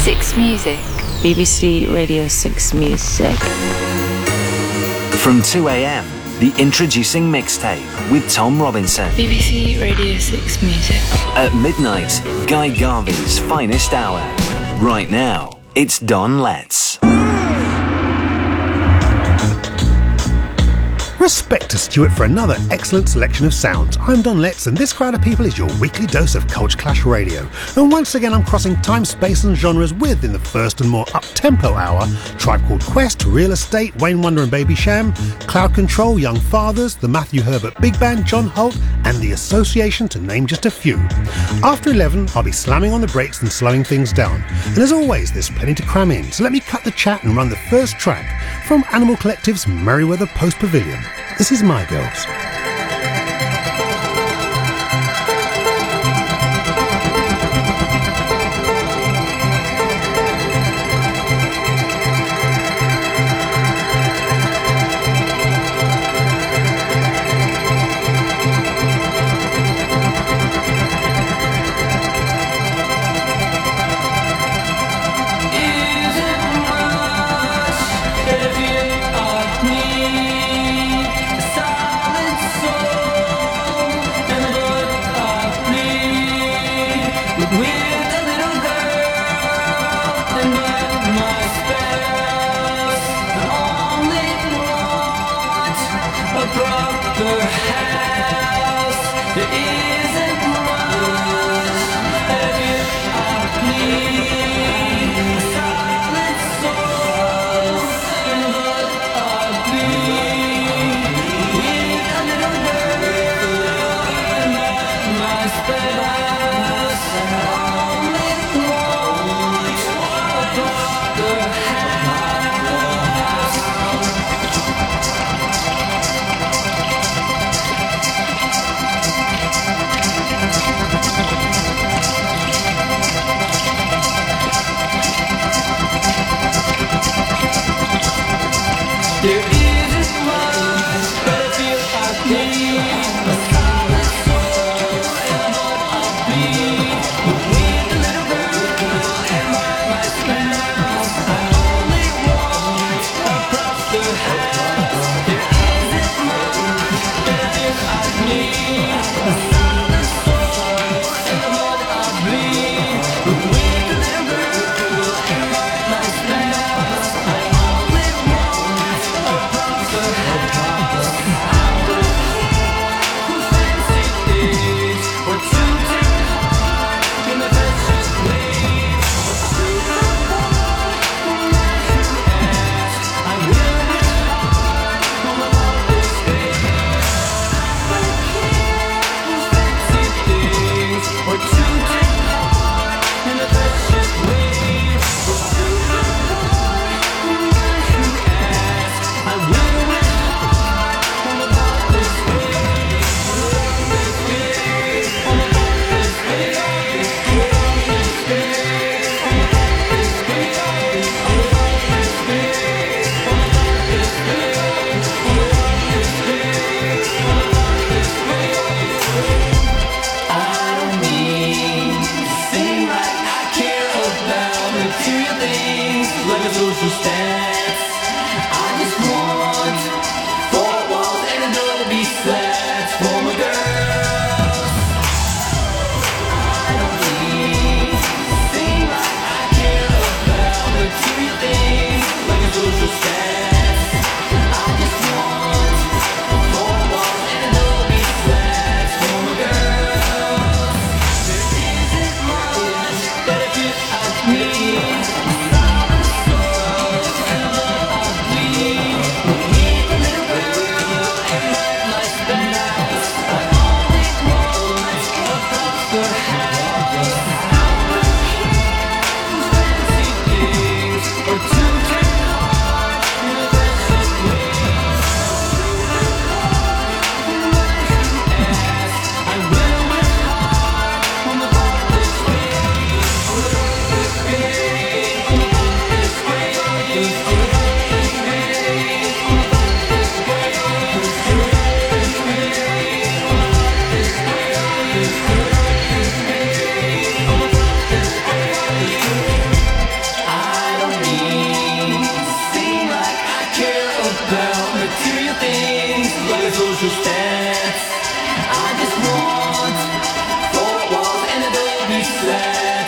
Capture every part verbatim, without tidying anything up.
six Music. B B C Radio six Music. From two a.m, the Introducing Mixtape with Tom Robinson. B B C Radio six Music. At midnight, Guy Garvey's finest hour. Right now, it's Don Letts. Respect to Stuart for another excellent selection of sounds. I'm Don Letts, and this crowd of people is your weekly dose of Culture Clash Radio. And once again, I'm crossing time, space and genres with, in the first and more up-tempo hour, Tribe Called Quest, Real Estate, Wayne Wonder and Baby Sham, Cloud Control, Young Fathers, the Matthew Herbert Big Band, John Holt, and The Association, to name just a few. After eleven, I'll be slamming on the brakes and slowing things down. And as always, there's plenty to cram in, so let me cut the chat and run the first track from Animal Collective's Merriweather Post Pavilion. This is My Girls. Space.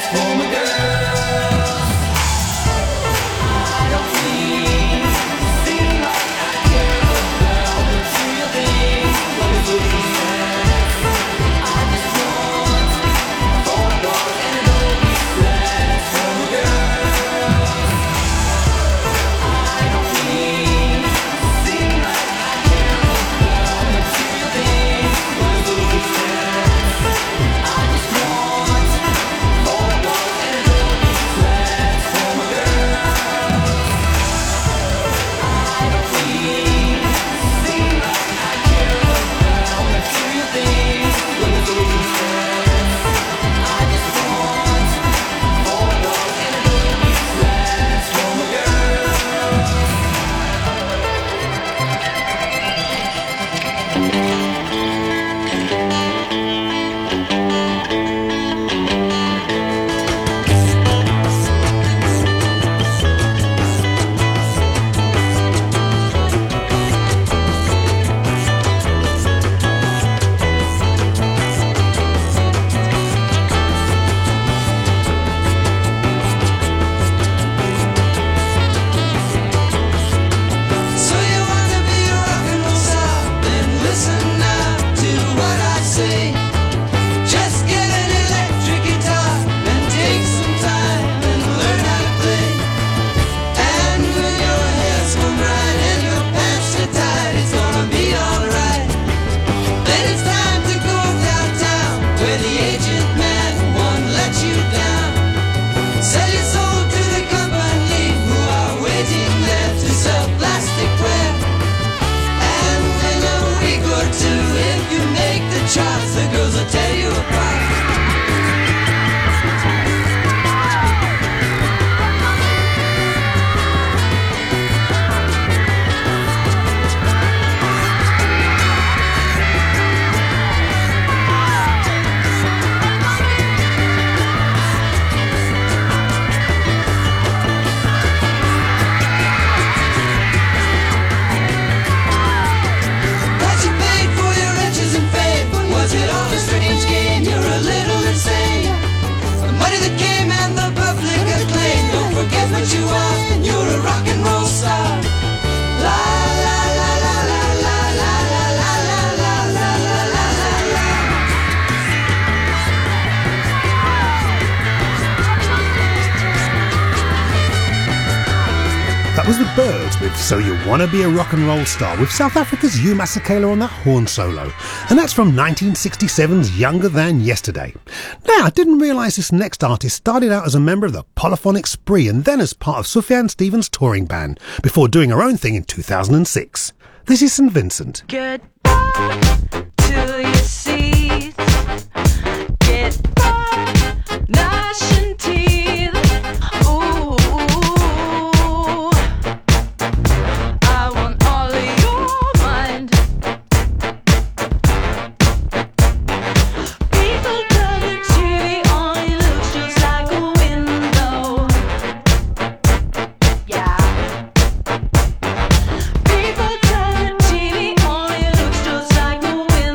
Was the Byrds with So You Wanna Be a Rock and Roll Star, with South Africa's Hugh Masekela on that horn solo. And that's from nineteen sixty-seven's Younger Than Yesterday. Now, I didn't realise this next artist started out as a member of the Polyphonic Spree and then as part of Sufjan Stevens' touring band, before doing her own thing in two thousand six. This is Saint Vincent. Goodbye to your seats. Get back, gnashing teeth. Ooh. People turn the T V on, it looks just like a window.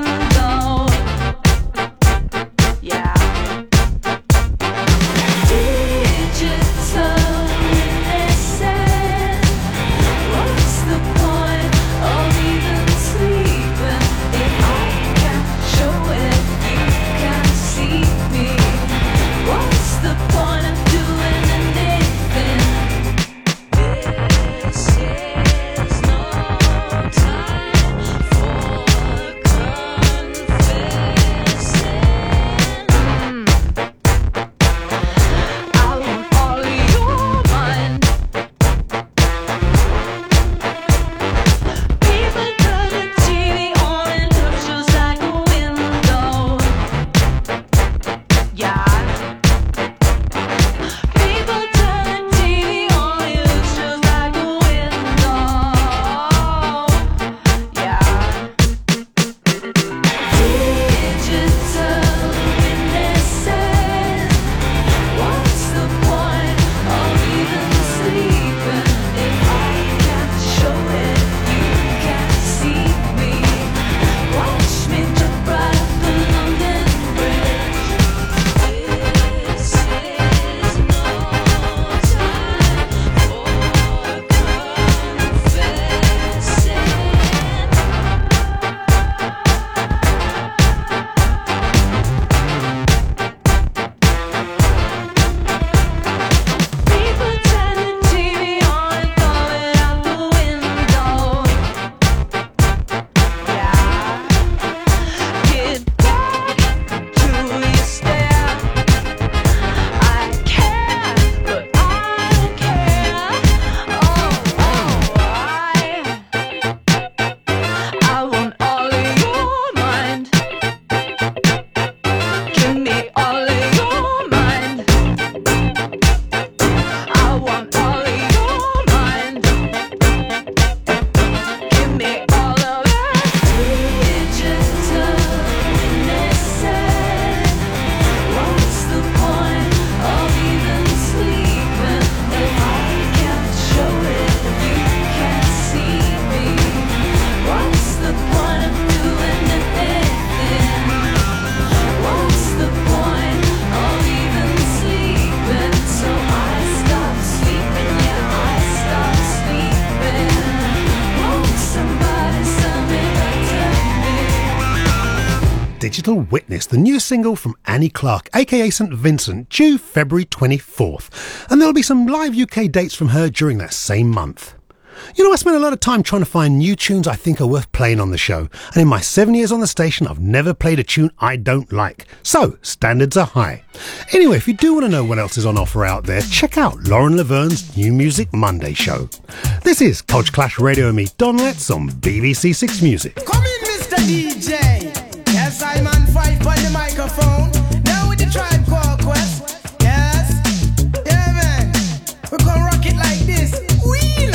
Little Witness, the new single from Annie Clark, aka Saint Vincent, due February twenty-fourth. And there'll be some live U K dates from her during that same month. You know, I spent a lot of time trying to find new tunes I think are worth playing on the show, and in my seven years on the station I've never played a tune I don't like. So, standards are high. Anyway, if you do want to know what else is on offer out there, check out Lauren Laverne's New Music Monday show. This is Culture Clash Radio and me, Don Letts, on B B C Six Music. Come in, Mister D J. Yes, I'm on five on the microphone. Now with the Tribe Called Quest. Yes, yeah, man. We're gonna rock it like this. Wheel.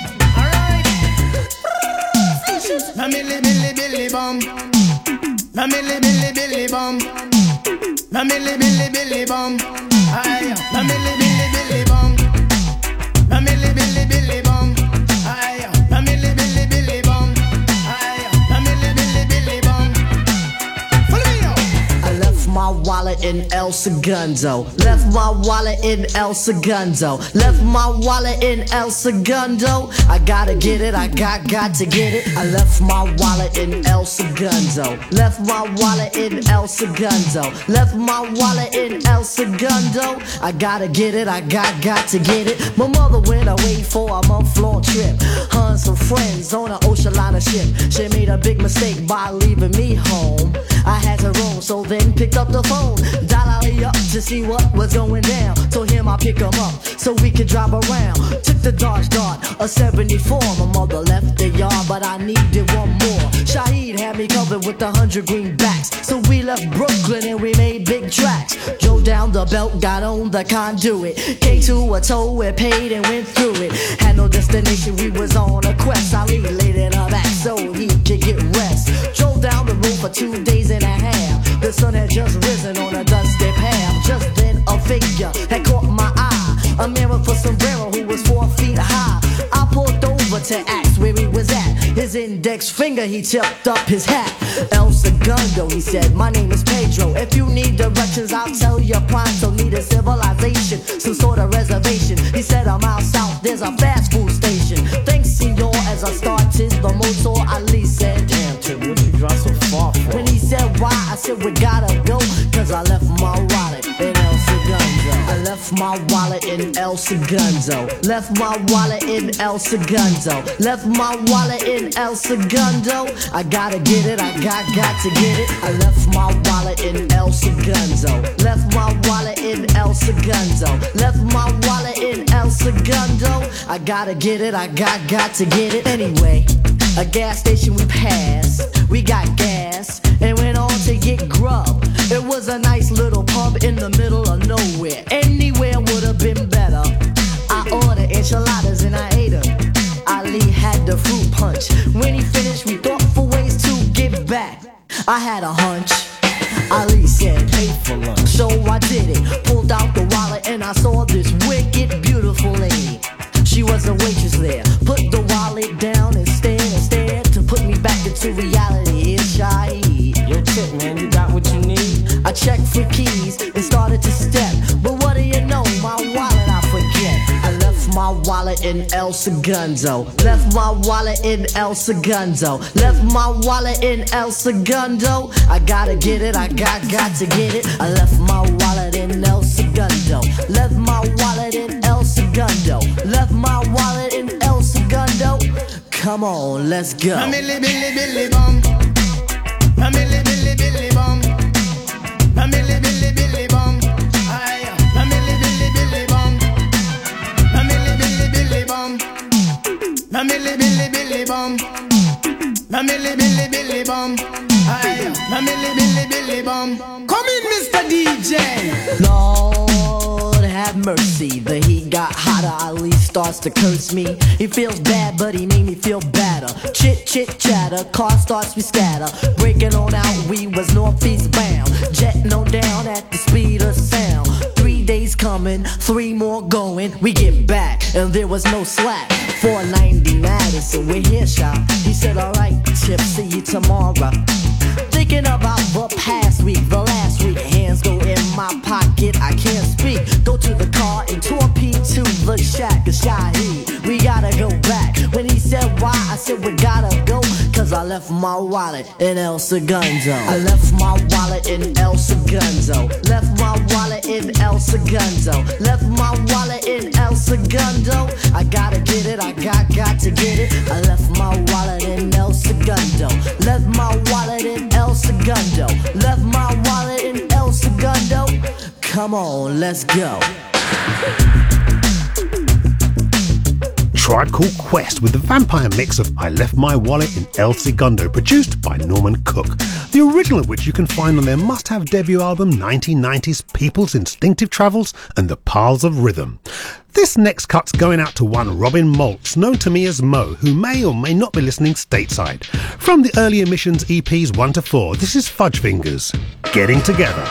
Na milli billy billy bum, na milli billy billy bum, na milli billy billy bum, aye, na milli billy billy bum, na milli billy billy bum, aye, na milli billy billy bum, aye, na milli billy billy bum. Follow me now. I left my wallet in El Segundo. Left my wallet in El Segundo. Left my wallet in El Segundo. I gotta get it, I got, got to get it. I left my wallet in El Segundo. Left my wallet in El Segundo. Left my wallet in El Segundo. I gotta get it, I got, got to get it. My mother went away for a month-long trip. Her and some friends on an ocean liner ship. She made a big mistake by leaving me home. I had to roam, so then picked up the phone. Dial up to see what was going down. Told him I'd pick him up so we could drive around. Took the Dodge Dart, a seventy-four. My mother left the yard, but I needed one more. Shaheed had me covered with a hundred greenbacks. So we left Brooklyn and we made big tracks. Drove down the belt, got on the conduit. Came to a toll, we paid and went through it. Had no destination, we was on a quest. Ali laid in her back so he could get rest. Drove down the road for two days and a half. The sun had just risen on a dusty path. Just then a figure had caught my eye. A man with a sombrero who was four feet high. I pulled over to ask where he was at. His index finger, he tipped up his hat. El Segundo, he said, my name is Pedro. If you need directions, I'll tell you pronto. Need a civilization, some sort of reservation. He said, I'm out south, there's a fast food station. Thanks, senor, as I started the motor. Ali said, damn, Tim, what'd you drive so far for? When he said why, I said, we gotta go, cause I left my wallet in El Segundo. I left my wallet in El Segundo. Left my wallet in El Segundo. Left my wallet in El Segundo. I gotta get it, I got, got to get it. I left my wallet in El Segundo. Left my wallet in El Segundo. Left my wallet in El Segundo. I gotta get it, I got, got to get it. Anyway, a gas station we passed. We got gas and went on to get grub. It was a nice little pub in the middle of nowhere. Anywhere would have been better. I ordered enchiladas and I ate them. Ali had the fruit punch. When he finished, we thought for ways to get back. I had a hunch. Ali said, pay for lunch. So I did it. Pulled out the wallet and I saw this wicked, beautiful lady. She was a waitress there. Put the wallet down and stared and stared to put me back into reality. Here's Shaheed. Yo, chick, man, you got what you need. I checked for keys and started to step. But what do you know, my wallet I forget. I left my wallet in El Segundo. Left my wallet in El Segundo. Left my wallet in El Segundo. I gotta get it, I got, got to get it. I left my wallet in El Segundo. Left my wallet in El Segundo. Left my wallet in El Segundo. Come on, let's go. Na milli billy billy bum, na milli billy billy bum, na milli billy billy bum, aye, na milli billy billy bum, na milli billy billy bum, na milli billy billy bum, na milli billy billy bum, aye, na milli billy billy bum. Come in, Mister D J. Lord have mercy, the heat got hotter. Ali starts to curse me. He feels bad, but he made me feel better. Chit chit chatter, car starts we scatter. Breaking on out, we was northeast bound. Jetting on down at the speed of sound. Three days coming, three more going. We get back, and there was no slack. four ninety Madison, we're here, shop. He said, alright, Chip, see you tomorrow. Thinking about the past week, the last week. Hands go in my pocket, I can't speak. Go to the car and torpedo to the shack of Shaheed. We gotta go back. When he said why, I said we gotta go, cause I left my wallet in El Segundo. I left my wallet in El Segundo. Left my wallet in El Segundo. Left my wallet in El Segundo. I gotta get it, I got, got to get it. I left my wallet in El Segundo. Left my wallet in El Segundo. Left my wallet in El Segundo. Come on, let's go. Tribe Called Quest with the vampire mix of I Left My Wallet in El Segundo, produced by Norman Cook, the original of which you can find on their must-have debut album nineteen nineties People's Instinctive Travels and The Paths of Rhythm. This next cut's going out to one Robin Maltz, known to me as Mo, who may or may not be listening stateside. From the early emissions E Ps one to four, this is Fudge Fingers, Getting Together.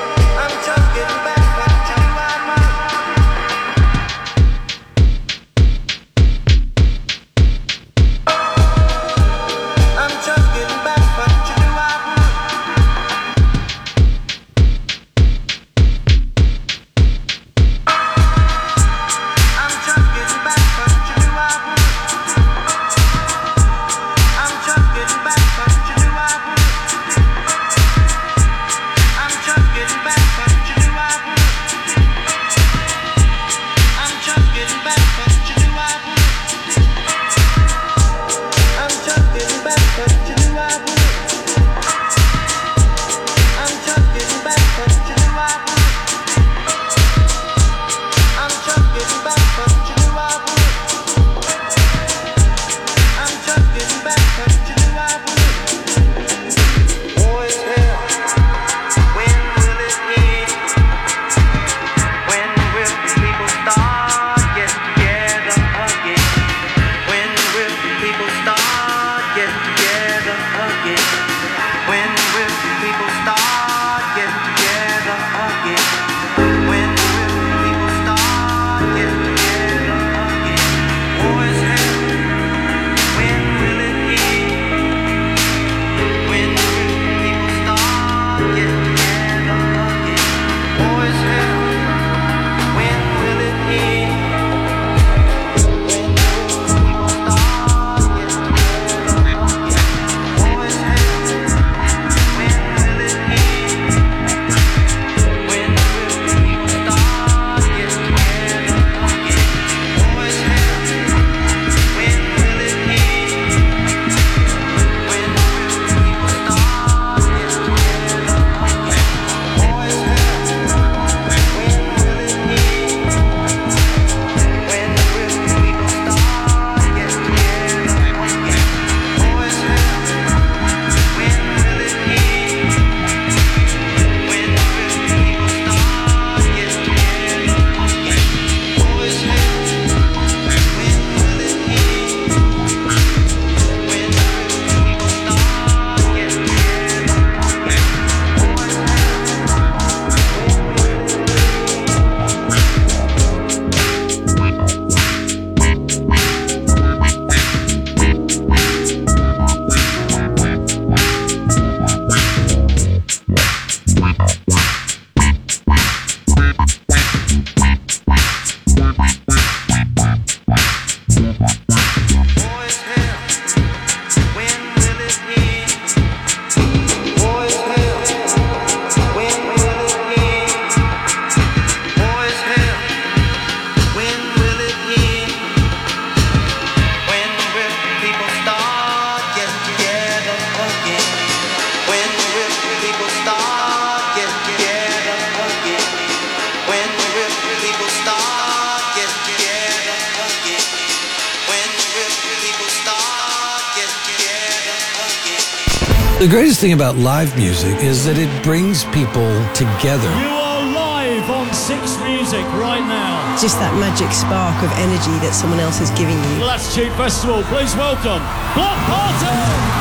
The greatest thing about live music is that it brings people together. You are live on Six Music right now. Just that magic spark of energy that someone else is giving you. Latitude Festival, please welcome Block Party!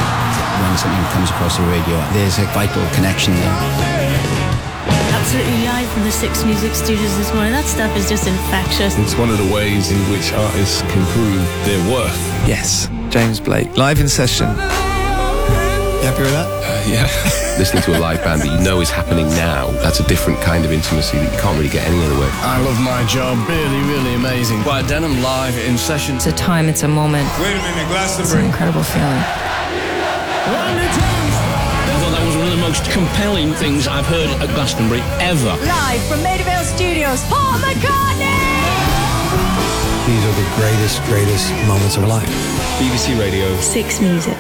When something comes across the radio, there's a vital connection there. Absolutely live from the Six Music Studios this morning. That stuff is just infectious. It's one of the ways in which artists can prove their worth. Yes, James Blake, live in session. You happy with that? Uh, yeah. Listening to a live band that you know is happening now, that's a different kind of intimacy that you can't really get any other way. I love my job. Really, really amazing. Quiet Denim live in session. It's a time, it's a moment. Wait a minute, Glastonbury. It's an incredible feeling. I thought that was one of the most compelling things I've heard at Glastonbury ever. Live from Maida Vale Studios, Paul McCartney! These are the greatest, greatest moments of life. B B C Radio. Six Music.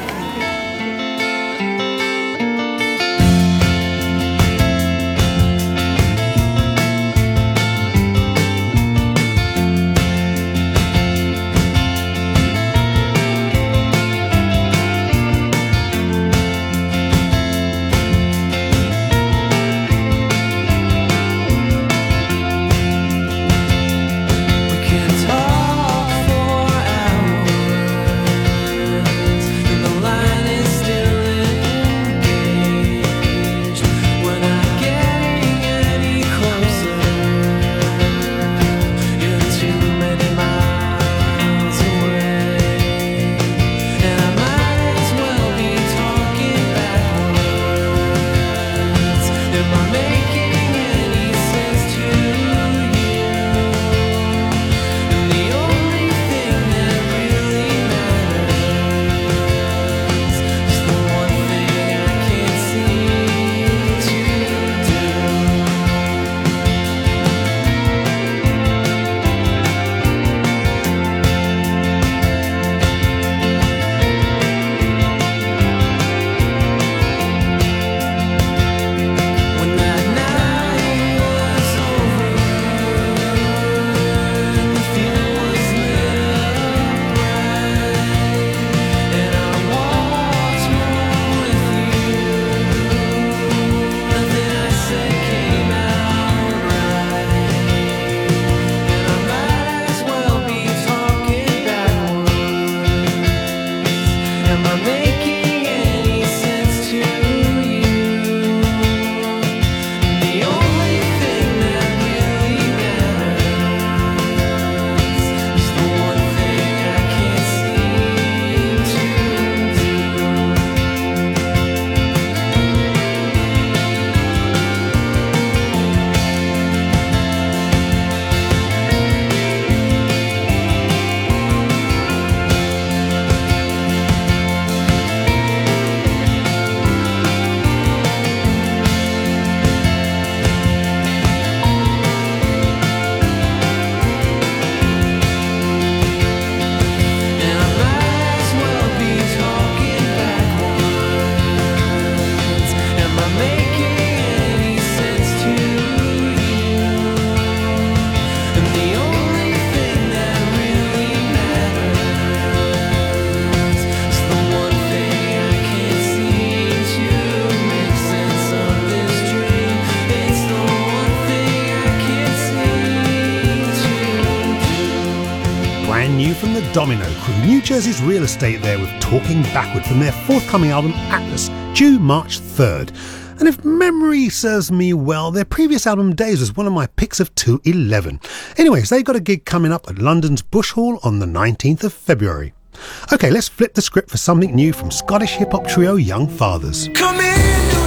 Domino Crew, New Jersey's Real Estate there with Talking Backward from their forthcoming album Atlas, due March third. And if memory serves me well, their previous album Days was one of my picks of two eleven. Anyways, they've got a gig coming up at London's Bush Hall on the nineteenth of February. Okay, let's flip the script for something new from Scottish hip-hop trio Young Fathers. Come in.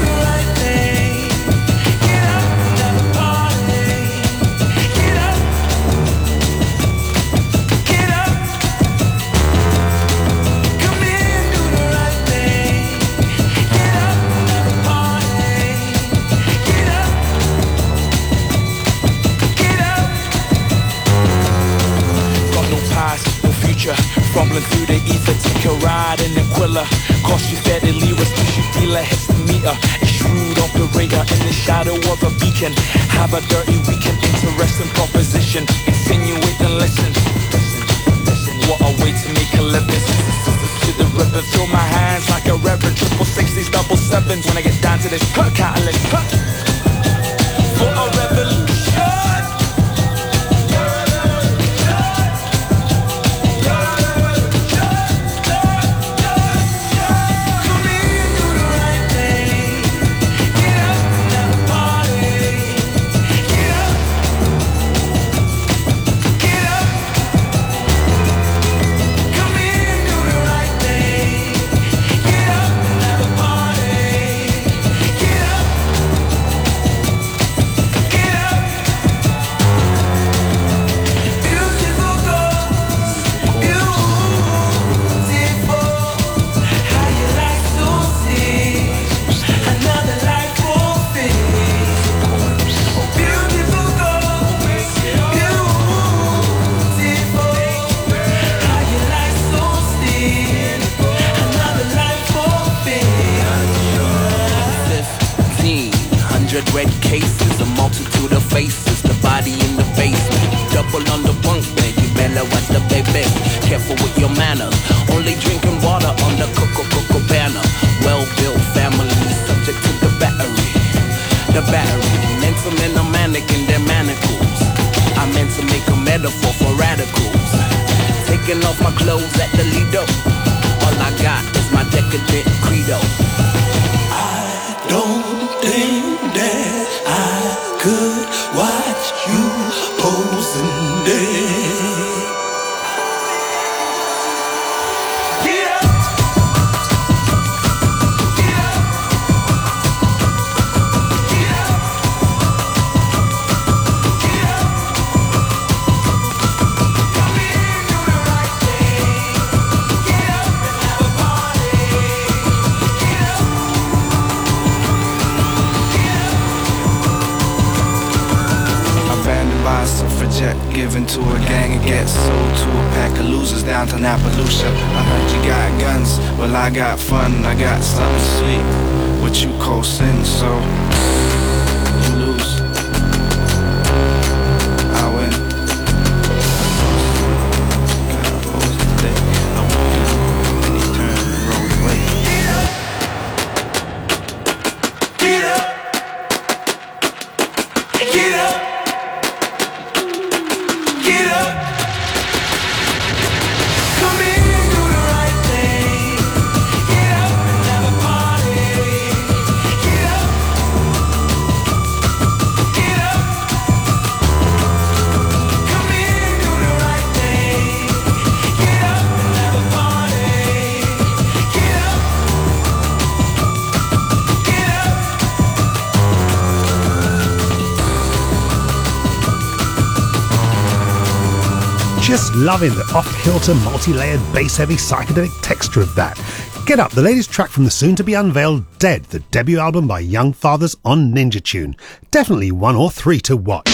Rumbling through the ether, take a ride in Aquila. Cost you steadily, was push you dealer, hits the meter. A shrewd operator in the shadow of a beacon. Have a dirty weekend, interesting proposition. Insinuate and listen. What a way to make a living. To the ribbon, throw my hands like a reverend. Triple sixties, double sevens. When I get down to this, cut catalyst. Cut. For a revolution. careful with your manners. Only drinking water on the Coca-Cola banner. Well-built family, subject to the battery. The battery, meant for men are manic in their manacles. I meant to make a metaphor for radicals. Taking off my clothes at the Lido. All I got is my decadent credo. I don't think that I could watch you posing there. Given to a gang and gets sold to a pack of losers down to Appaloosa. I heard you got guns, well I got fun. I got something sweet, what you call sin, so you lose, I win. God, what was the day I went through and he turned and rolled away. Get up! Get up! Get up! Come in and do the right thing. Get up and have a party. Get up. Get up. Come in and do the right thing. Get up and have a party. Get up. Get up. Just loving the off-kilter, multi-layered, bass-heavy, psychedelic texture of that. Get Up, the latest track from the soon-to-be-unveiled Dead, the debut album by Young Fathers on Ninja Tune. Definitely one or three to watch.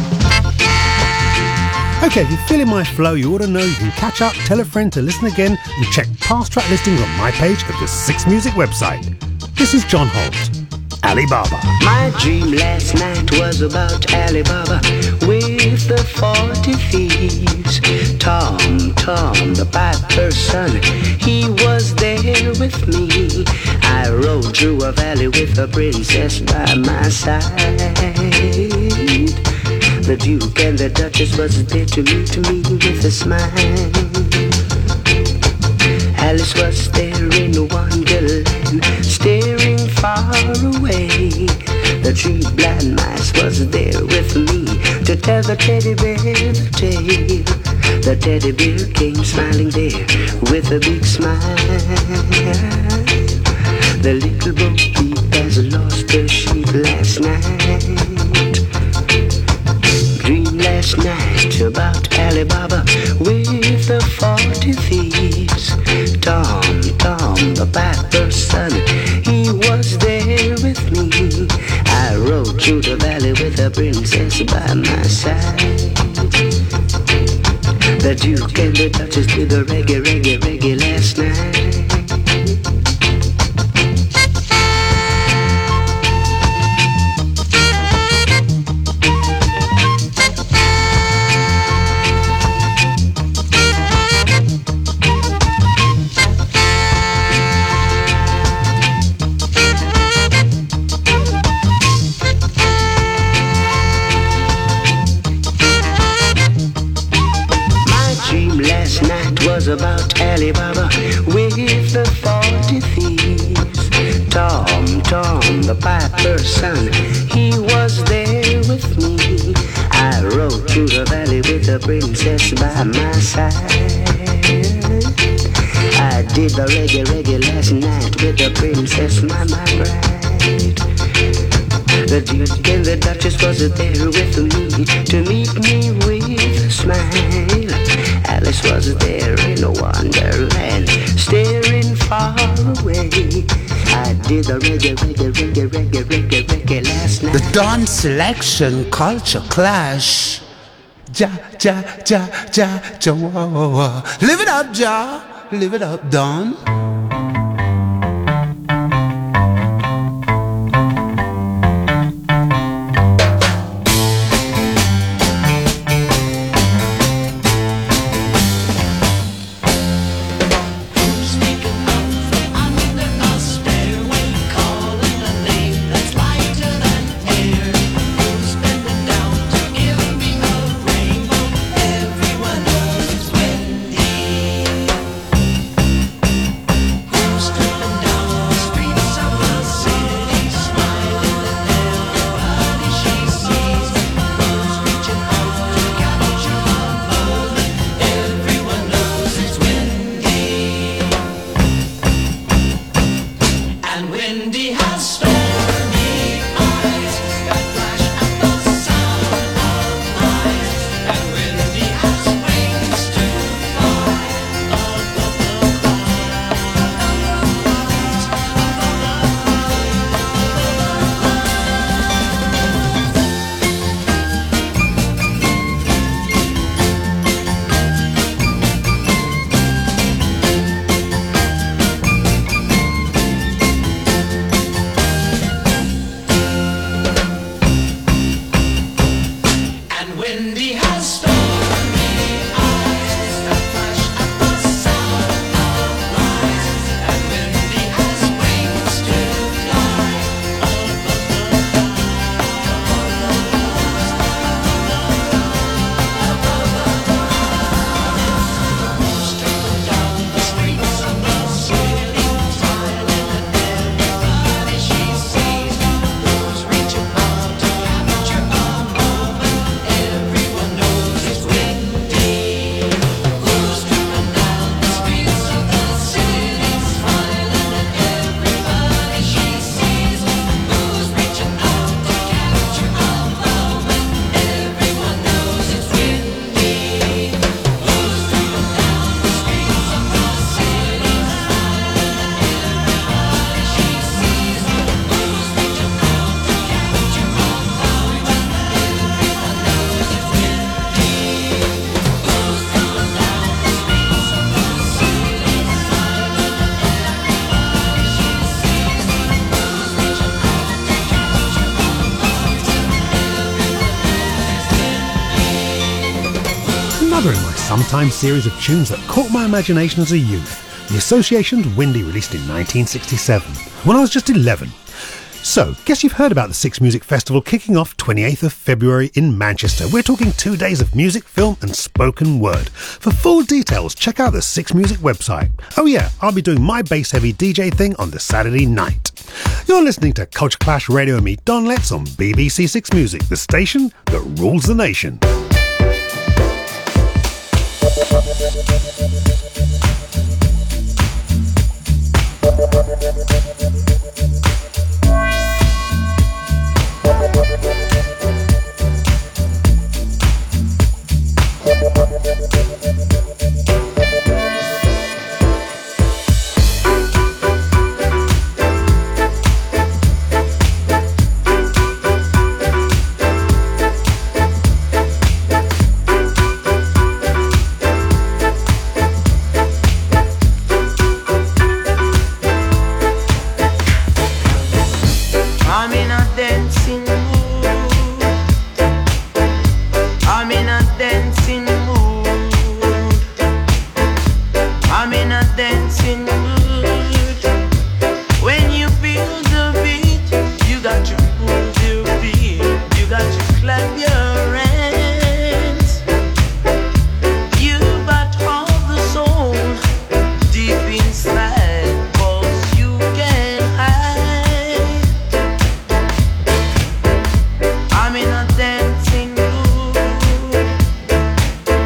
Okay, if you're feeling my flow, you ought to know you can catch up, tell a friend to listen again, and check past track listings on my page of the Six Music website. This is John Holt. Alibaba. My dream last night was about Alibaba with the forty thieves. Tom, Tom, the piper's son, he was there with me. I rode through a valley with a princess by my side. The Duke and the Duchess was there to meet me with a smile. Alice was there in Wonderland, staring far away. The three blind mice was there with me to tell the teddy bear the tale. The teddy bear came smiling there with a big smile. The little bo peep has lost her sheep last night. Dream last night about Alibaba with the forty thieves. Tom, Tom, the piper's son, he was there with me. I rode through the valley with a princess by my side. The Duke and the Duchess did the reggae, reggae, reggae last night. About Alibaba with the forty thieves. Tom, Tom, the piper's son, he was there with me. I rode through the valley with the princess by my side. I did the reggae, reggae last night with the princess, my, my bride. The Duke and the Duchess was there with me to meet me with a smile. Alice was there in a wonderland, staring far away. I did the reggae, reggae, reggae, reggae, reggae, reggae last night. The Dawn Selection Culture Clash. Ja, ja, ja, ja, ja, wah, wah, wah. Live it up, Ja. Live it up, Dawn. Mindy has stormy eyes that flash at the sound of lies, and Mindy has wings to fly above the clouds. Straight down the streets of the city, smiling at everybody she sees, who's reaching out to capture a moment. Everyone knows it's Windy. Who's tripping down the streets of the city, smiling at everybody she sees, who's reaching out to capture a moment. Everyone knows it's Windy. Who's tripping down the streets of the city, smiling at everybody she sees, who's reaching out to capture a moment. Everyone knows it's Windy. Who's tripping down the streets of the city, smiling at everybody she sees, who's reaching out to capture a moment. Another in my Sometimes series of tunes that caught my imagination as a youth. The Association's Windy, released in nineteen sixty-seven, when I was just eleven. So, guess you've heard about the Six Music Festival kicking off twenty-eighth of February in Manchester. We're talking two days of music, film and spoken word. For full details, check out the Six Music website. Oh yeah, I'll be doing my bass-heavy D J thing on the Saturday night. You're listening to Culture Clash Radio and me, Don Letts, on B B C Six Music, the station that rules the nation. I'm in a dancing mood. I'm in a dancing mood. I'm in a dancing mood. When you feel the beat, you got to move your feet. You got to clap your hands. You got all the soul deep inside, 'cause you can hide. I'm in a dancing mood.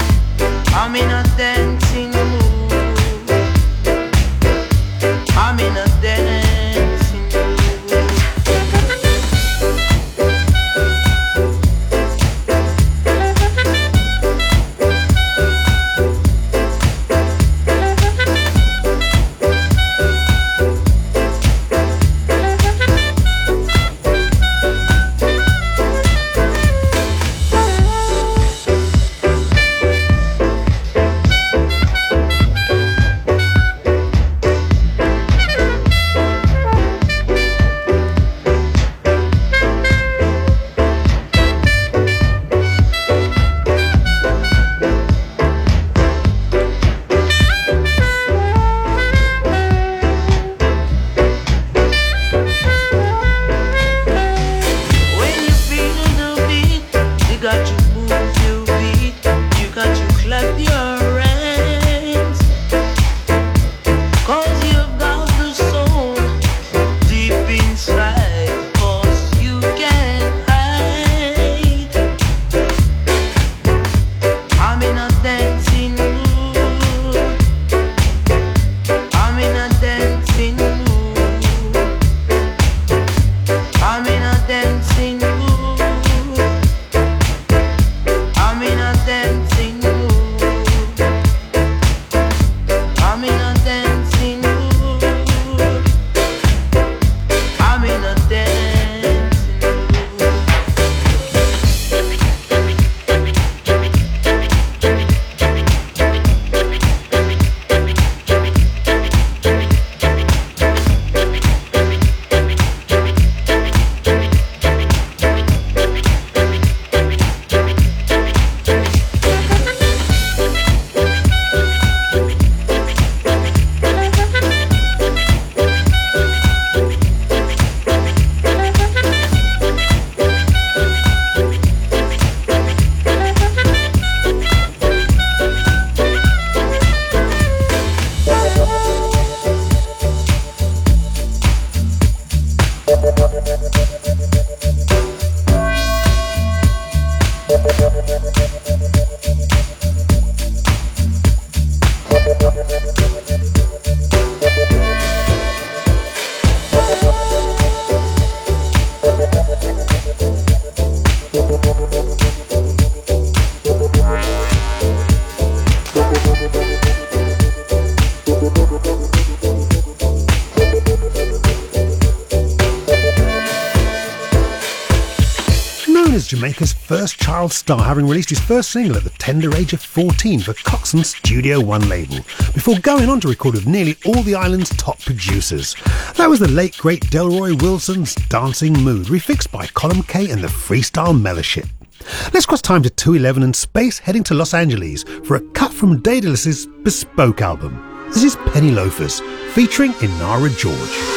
Jamaica's first child star, having released his first single at the tender age of fourteen for Coxsone Studio One label, before going on to record with nearly all the island's top producers. That was the late great Delroy Wilson's Dancing Mood, refixed by Column K and the Freestyle Mellowship. Let's cross time to two eleven and space, heading to Los Angeles for a cut from Daedalus's Bespoke album. This is Penny Loafers, featuring Inara George.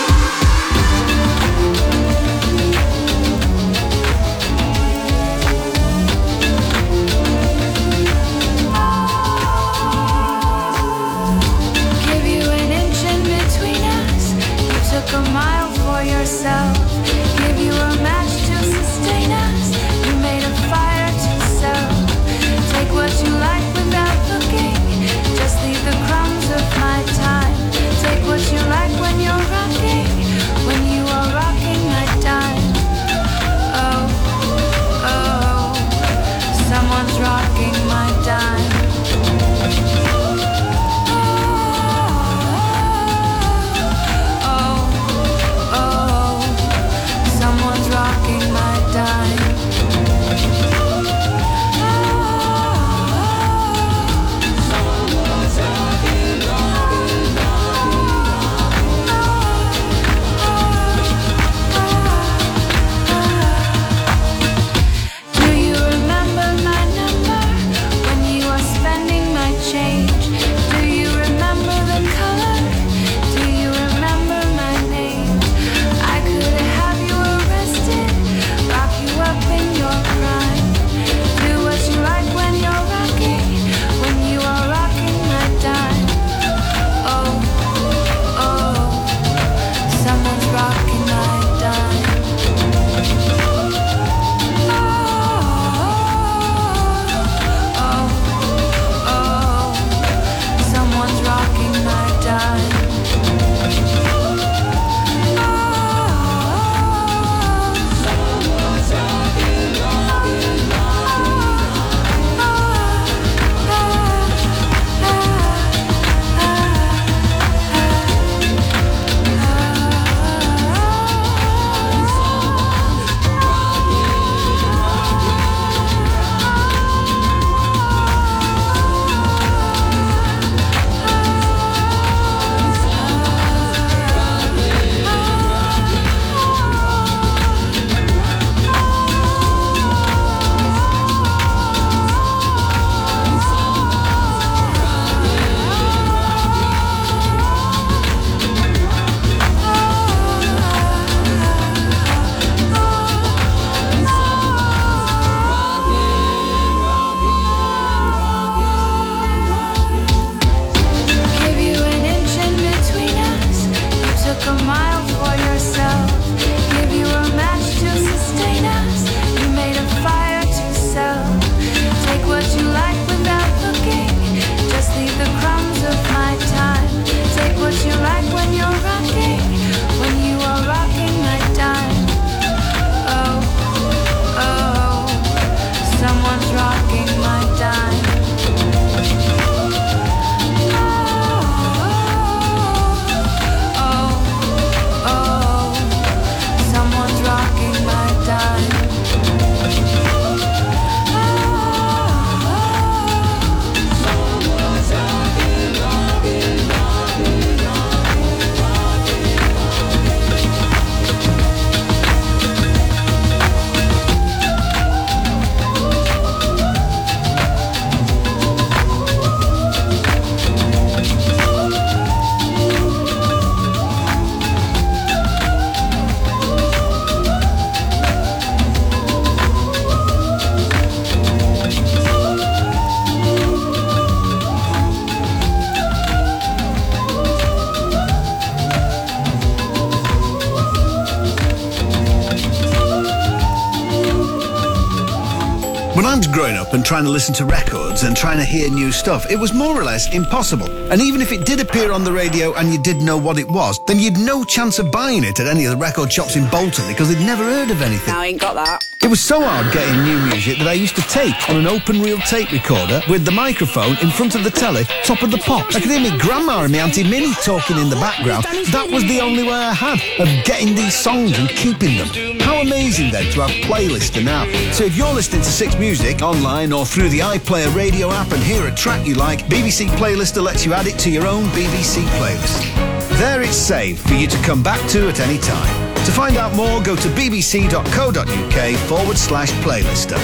A mile for yourself, give you a match to sustain us. You made a fire to sell. Take what you like without looking. Just leave the crumbs of my time. Take what you like when you're rocking. When you are rocking my time. Oh, oh, someone's rocking my dime. Rocking my dime. Do you remember my number when you are spending my change? Do you remember the color? Do you remember my name? I could have you lock you up in your prime. Do what you like when you're rocking. When you are rocking my dime. Oh, oh, someone's rocking my dime. Oh, oh, oh, someone's rocking my dime. When I was growing up and trying to listen to records and trying to hear new stuff, it was more or less impossible. And even if it did appear on the radio and you didn't know what it was, then you'd no chance of buying it at any of the record shops in Bolton because they'd never heard of anything. No, I ain't got that. It was so hard getting new music that I used to tape on an open reel tape recorder with the microphone in front of the telly, top of the pops. I could hear my grandma and my Auntie Minnie talking in the background. That was the only way I had of getting these songs and keeping them. How amazing then to have Playlister now. So if you're listening to Six Music online or through the iPlayer radio app and hear a track you like, B B C Playlister lets you add it to your own B B C playlist. There it's saved for you to come back to at any time. To find out more, go to bbc.co.uk forward slash Playlister.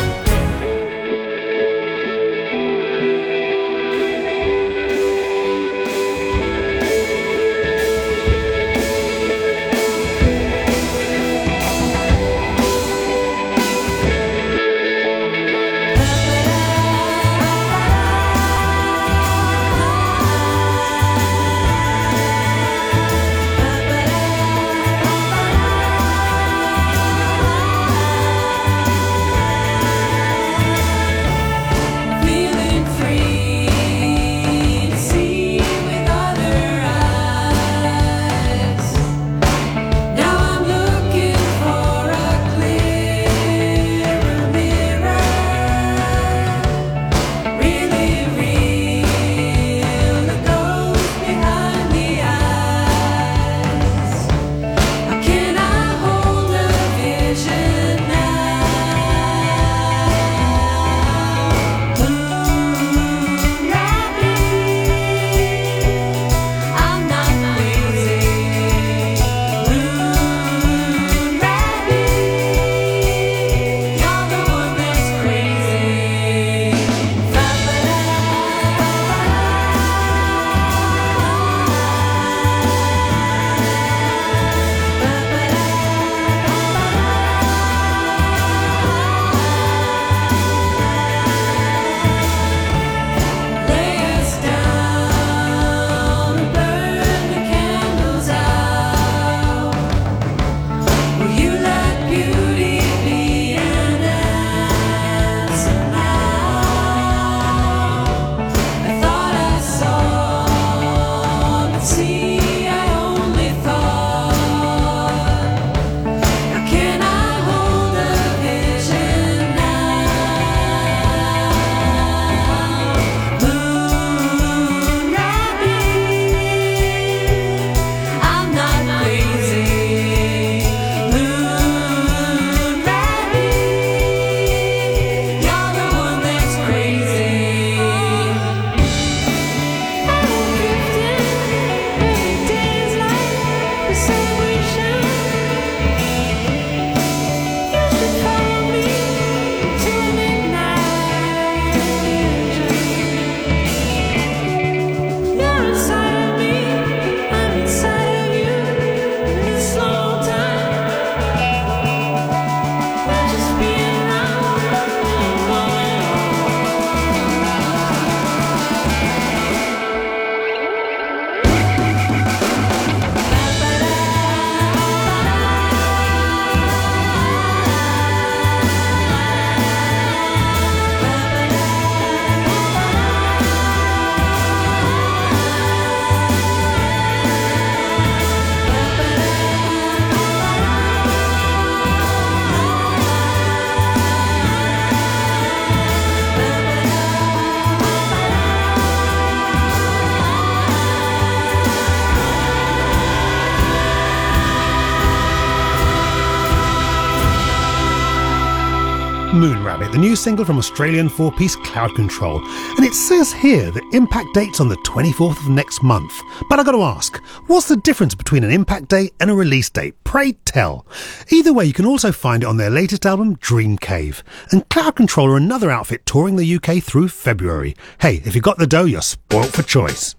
Moon Rabbit, the new single from Australian four-piece Cloud Control. And it says here that impact date's on the twenty-fourth of next month. But I got to ask, what's the difference between an impact date and a release date? Pray tell. Either way, you can also find it on their latest album, Dream Cave. And Cloud Control are another outfit touring the U K through February. Hey, if you got the dough, you're spoilt for choice.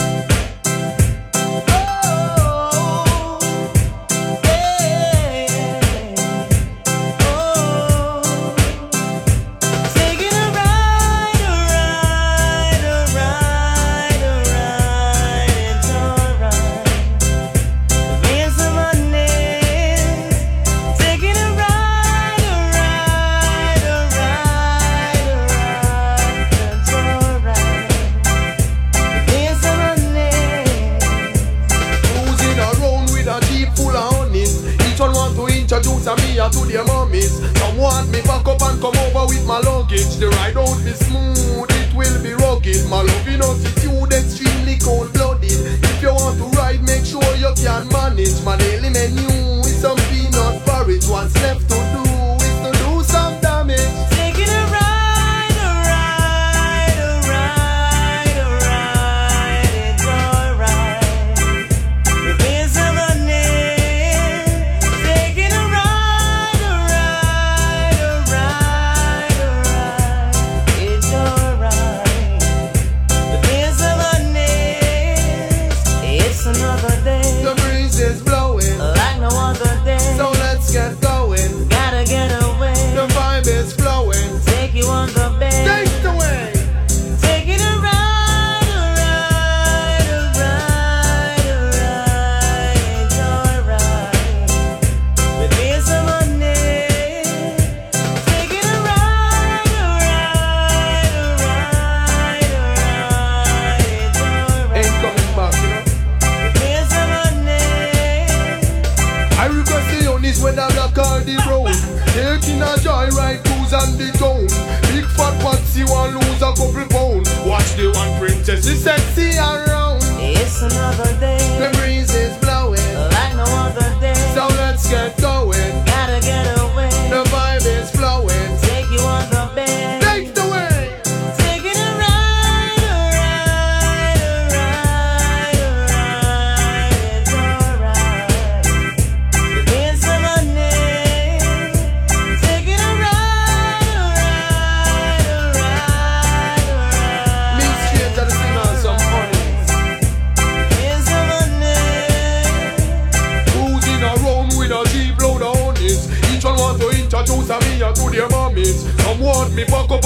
To their mummies, some want me back up and come over with my luggage. The ride won't be smooth, it will be rugged. My loving attitude extremely cold-blooded. If you want to ride, make sure you can manage. My daily menu is some peanut porridge. Once left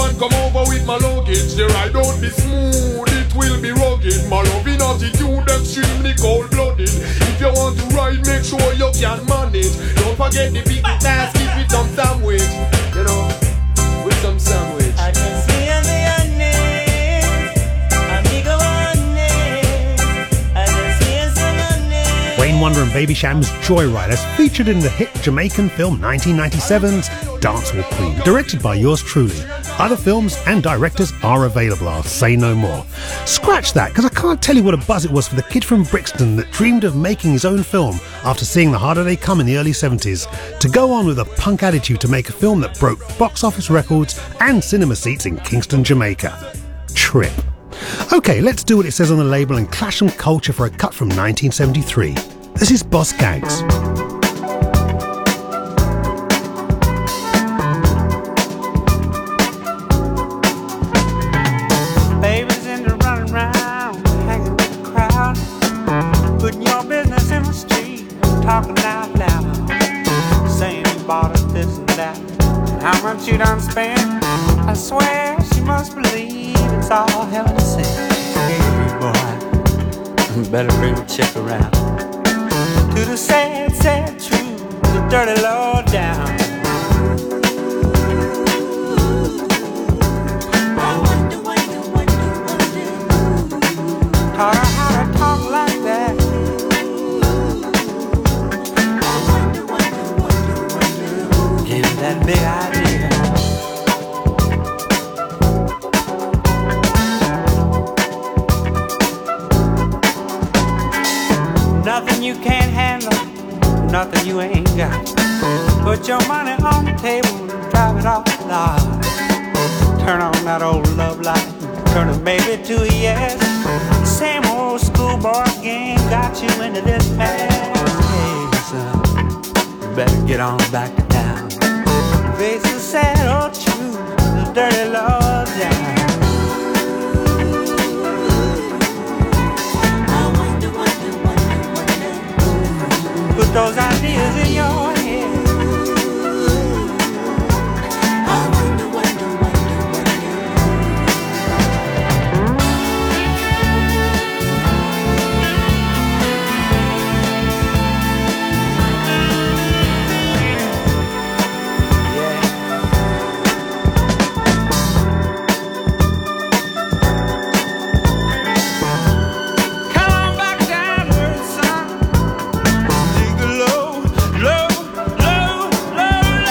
and come over with my luggage. The ride won't be smooth, it will be rugged. My loving attitude extremely cold-blooded. If you want to ride, make sure you can manage. Don't forget the big basket with some sandwich. You know, with some sandwich. I can see on the honey, amigo honey. I can see some honey. Wayne Wonder and Baby Sham's Joyride, as featured in the hit Jamaican film nineteen ninety-seven's Dancehall Queen, directed by yours truly. Other films and directors are available, I'll say no more. Scratch that, because I can't tell you what a buzz it was for the kid from Brixton that dreamed of making his own film after seeing The Harder They Come in the early seventies, to go on with a punk attitude to make a film that broke box office records and cinema seats in Kingston, Jamaica. Trip. Okay, let's do what it says on the label and clash some culture for a cut from nineteen seventy-three. This is Boss Skaggs. Babies in the running round, hanging with the crowd, putting your business in the street, talking out loud, saying you bought us this and that, and how much you done spent. I swear she must believe it's all hell to see. Hey boy, better bring the chick around to the sad, sad truth, the dirty low down. Taught her how to talk like that. Gave her that big idea. Nothing you can't handle, nothing you ain't got. Put your money on the table and drive it off the lot. Turn on that old love light, turn a maybe to a yes. Same old schoolboy game got you into this mess. Hey son, you better get on back to town. Face the sad old truth, the dirty love down. Put those ideas in your head. I wonder, wonder, wonder, wonder. Come on back down to earth, son. Dig a low, low, low, low, low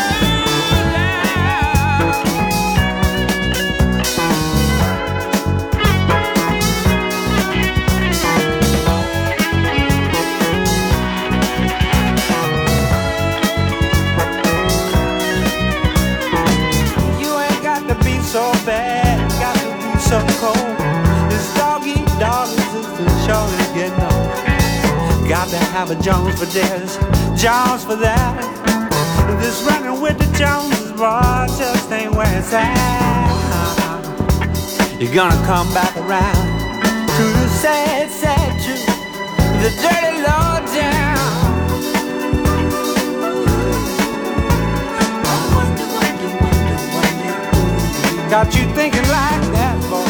down. You ain't got to be so bad, got to be so cold. This dog eat dog resistance sure is getting old. Got to have a Jones for this, Jones for that. This running with the Joneses, boy, just ain't where it's at. You're gonna come back around to the sad, sad truth, the dirty low down. Got you thinking like that, boy.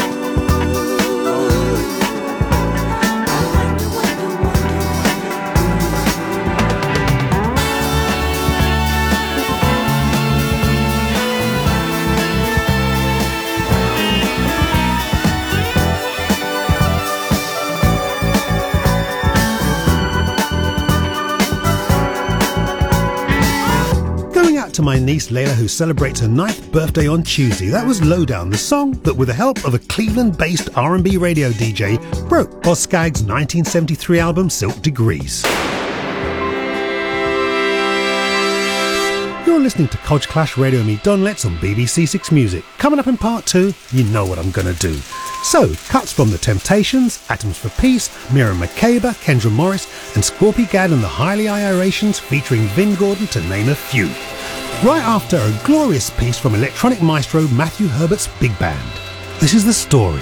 Going out to my niece Layla, who celebrates her ninth birthday on Tuesday. That was Lowdown, the song that, with the help of a Cleveland-based R and B radio D J, broke Boss Skaggs' nineteen seventy-three album Silk Degrees. You're listening to Culture Clash Radio with me, Don Letts, on B B C Six Music. Coming up in part two, you know what I'm going to do. So, cuts from The Temptations, Atoms for Peace, Miriam Makeba, Kendra Morris, and Scorpy Gadd and the Highly Irations featuring Vin Gordon, to name a few. Right after a glorious piece from electronic maestro Matthew Herbert's big band. This is The Story.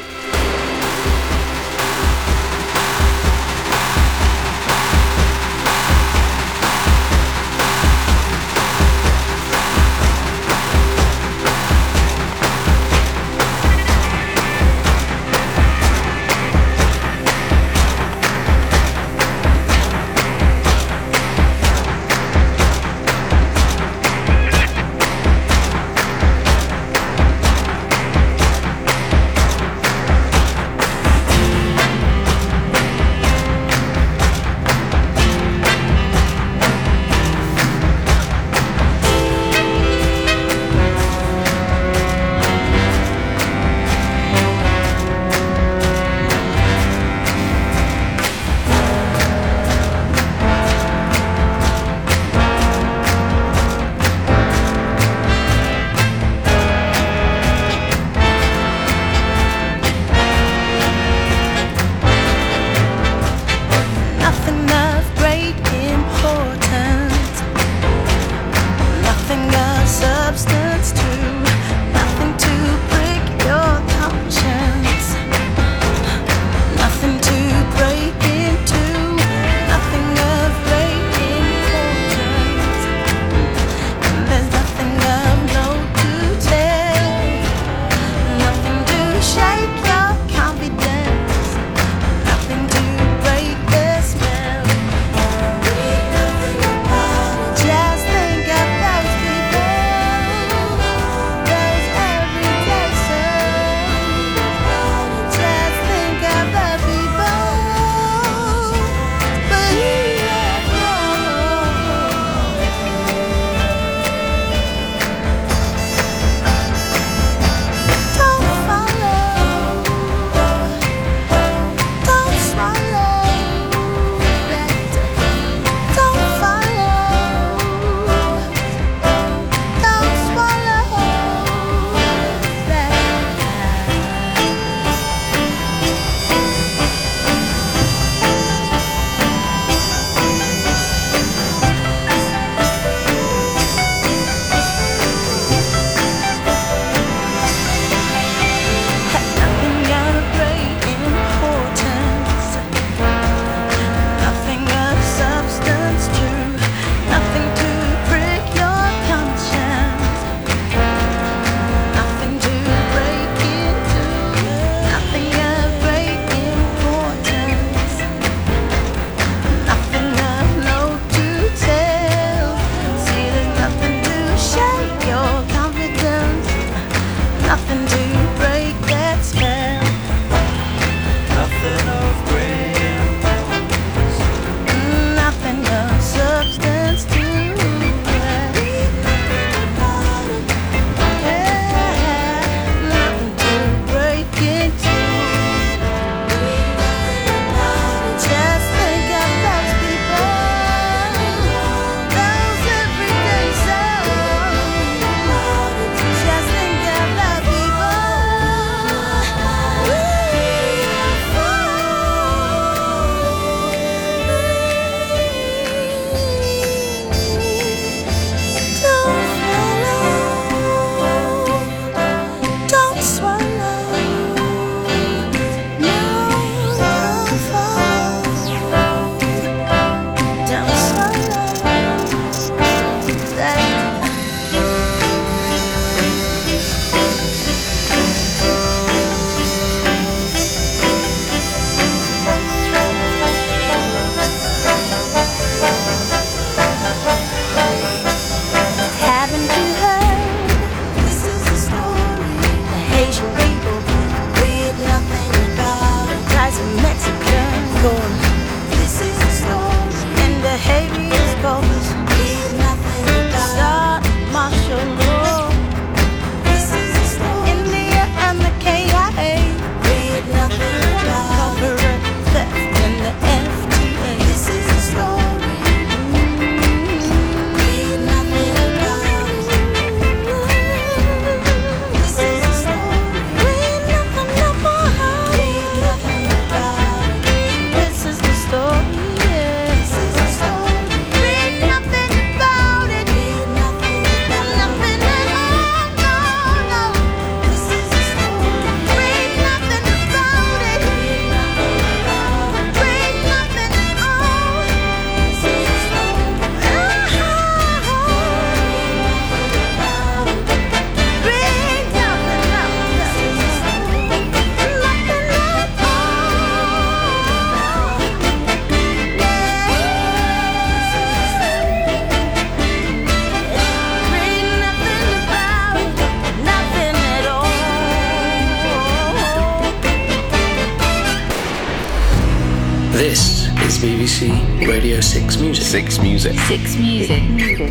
This is B B C Radio six Music. six Music. six Music.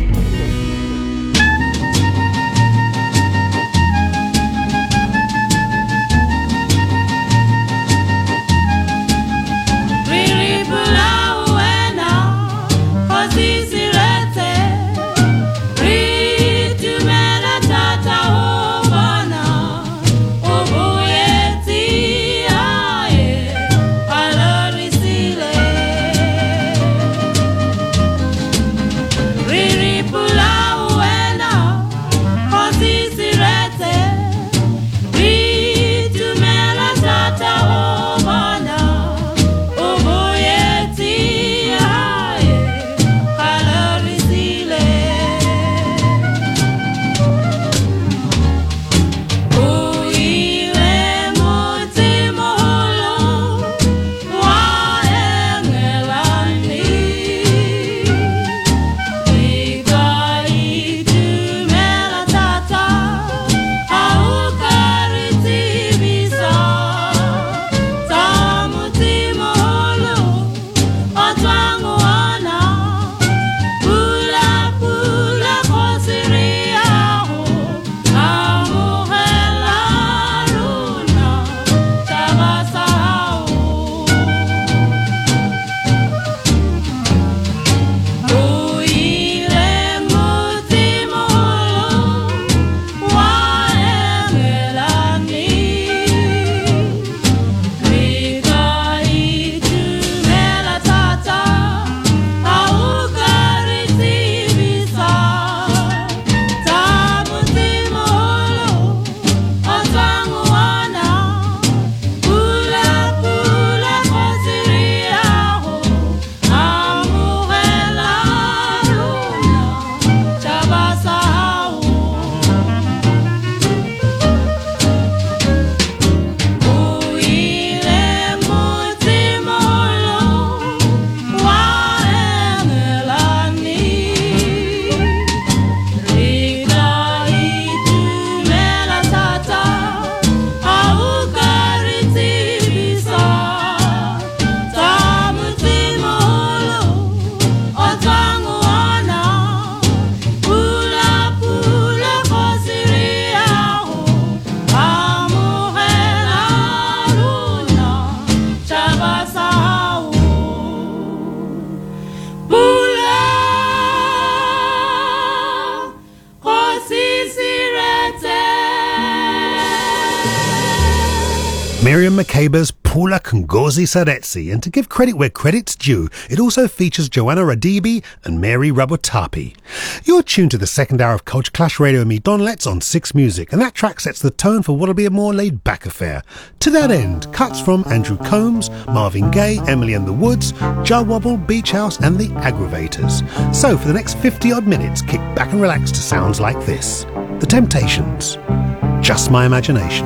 Miriam Makeba's Pula Ngozi Seretse, and to give credit where credit's due, it also features Joanna Radibi and Mary Rabotapi. You're tuned to the second hour of Culture Clash Radio with me, Don Letts, on six Music, and that track sets the tone for what'll be a more laid-back affair. To that end, cuts from Andrew Combs, Marvin Gaye, Emily and the Woods, Jah Wobble, Beach House and The Aggravators. So for the next fifty-odd minutes, kick back and relax to sounds like this. The Temptations. Just My Imagination.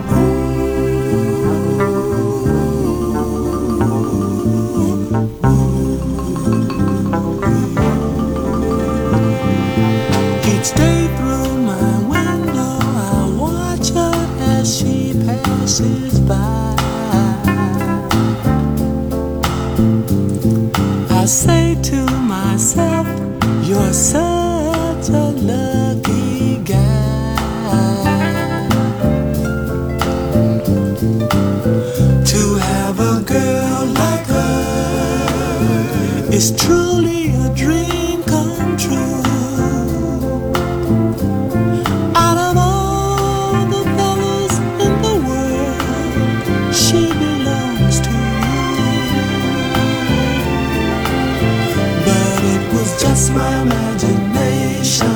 Each day through my window I watch her as she passes by. I say to myself, you're such a lucky guy to have a girl like her. Is truly a dream come true. Just my imagination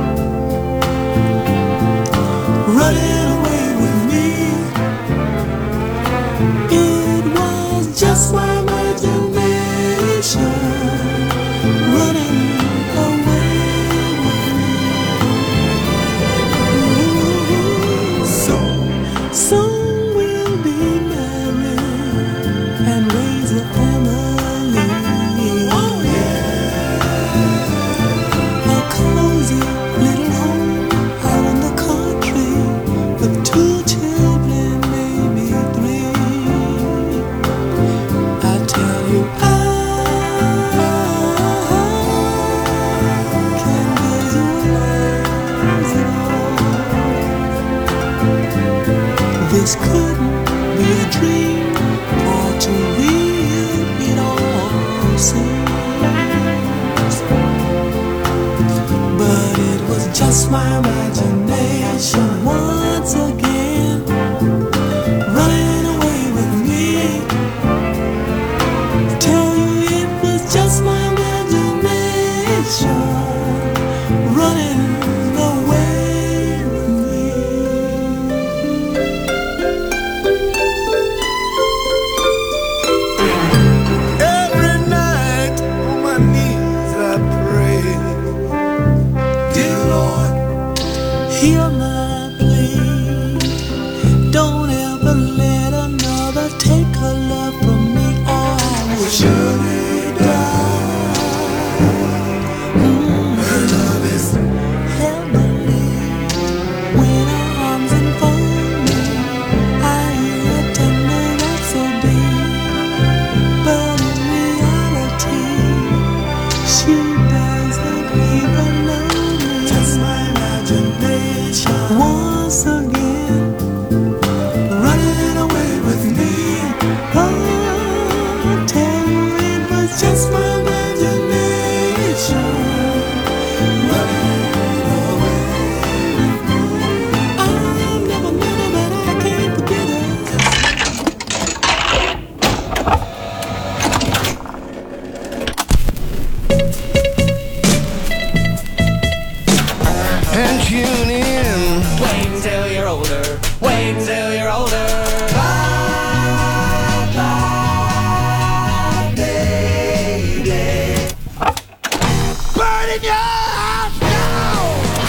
running away with me. It was just my imagination this couldn't be a dream, for to real it all seems. But it was just my imagination once again, running away with me. Tell you it was just my imagination running away with me. Every night on my knees I pray, dear Lord, hear my plea. Don't ever let another take her love from me, or I will surely die. Mm. Her love is heavenly. When her arms enfold me, I hear a tender rhapsody. But in reality, she doesn't even know me. Just my imagination once again, running away with me. Oh, tell you it was just my imagination running away with me. I've never met her, but I can't forget her. and tune in. Wait until you're older. Wait until you're older. Bye, bye, baby. Burn in your house now!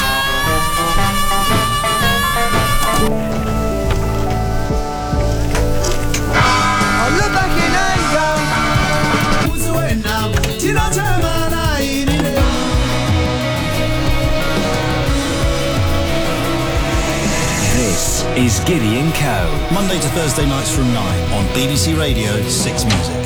Oh, look back in anger. Who's the way now? Tina German, I need it. This is Gideon Co. Monday to Thursday nights from nine on B B C Radio six Music.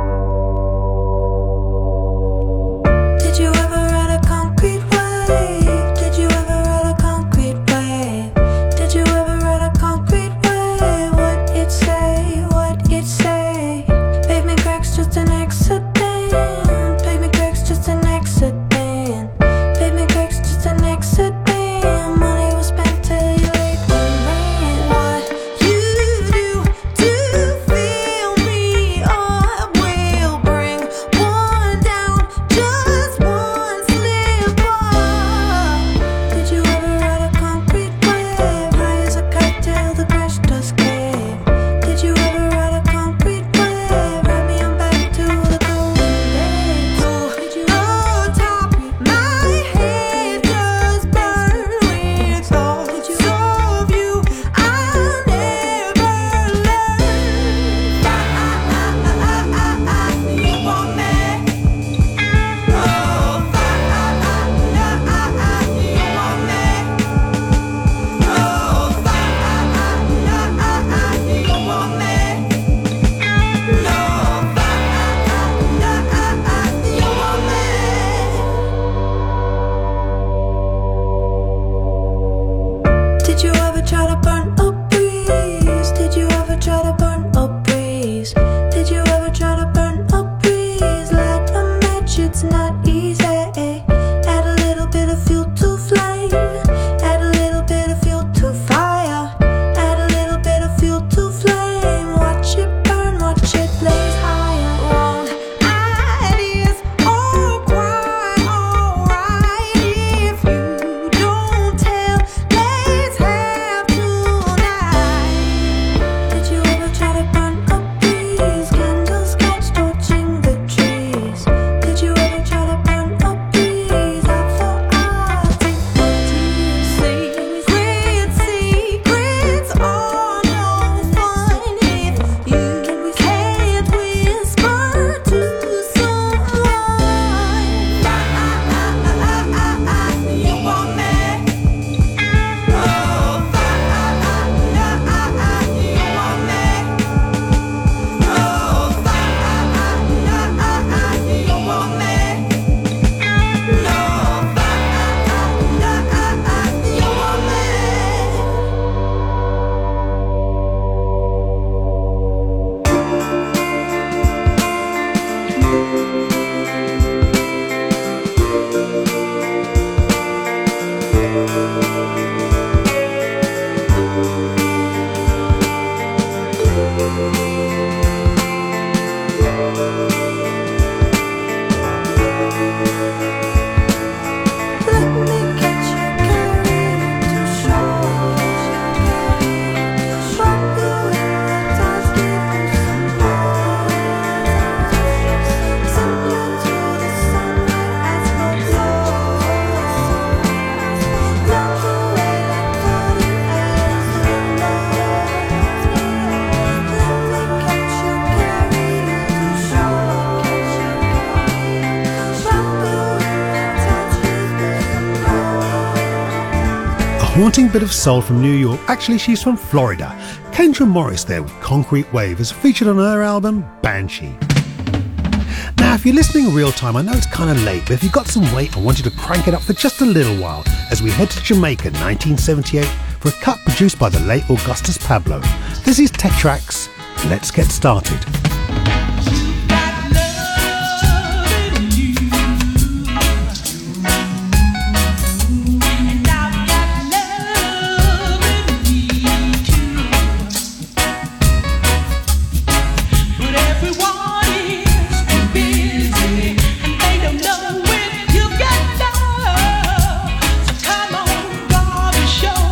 Did you ever ride a concrete wave? haunting bit of soul from New York. Actually, she's from Florida. Kendra Morris there with Concrete Wave is featured on her album Banshee. Now, if you're listening real time, I know it's kind of late, but if you've got some weight, I want you to crank it up for just a little while as we head to Jamaica nineteen seventy-eight for a cut produced by the late Augustus Pablo. This is Tetrax. Let's get started.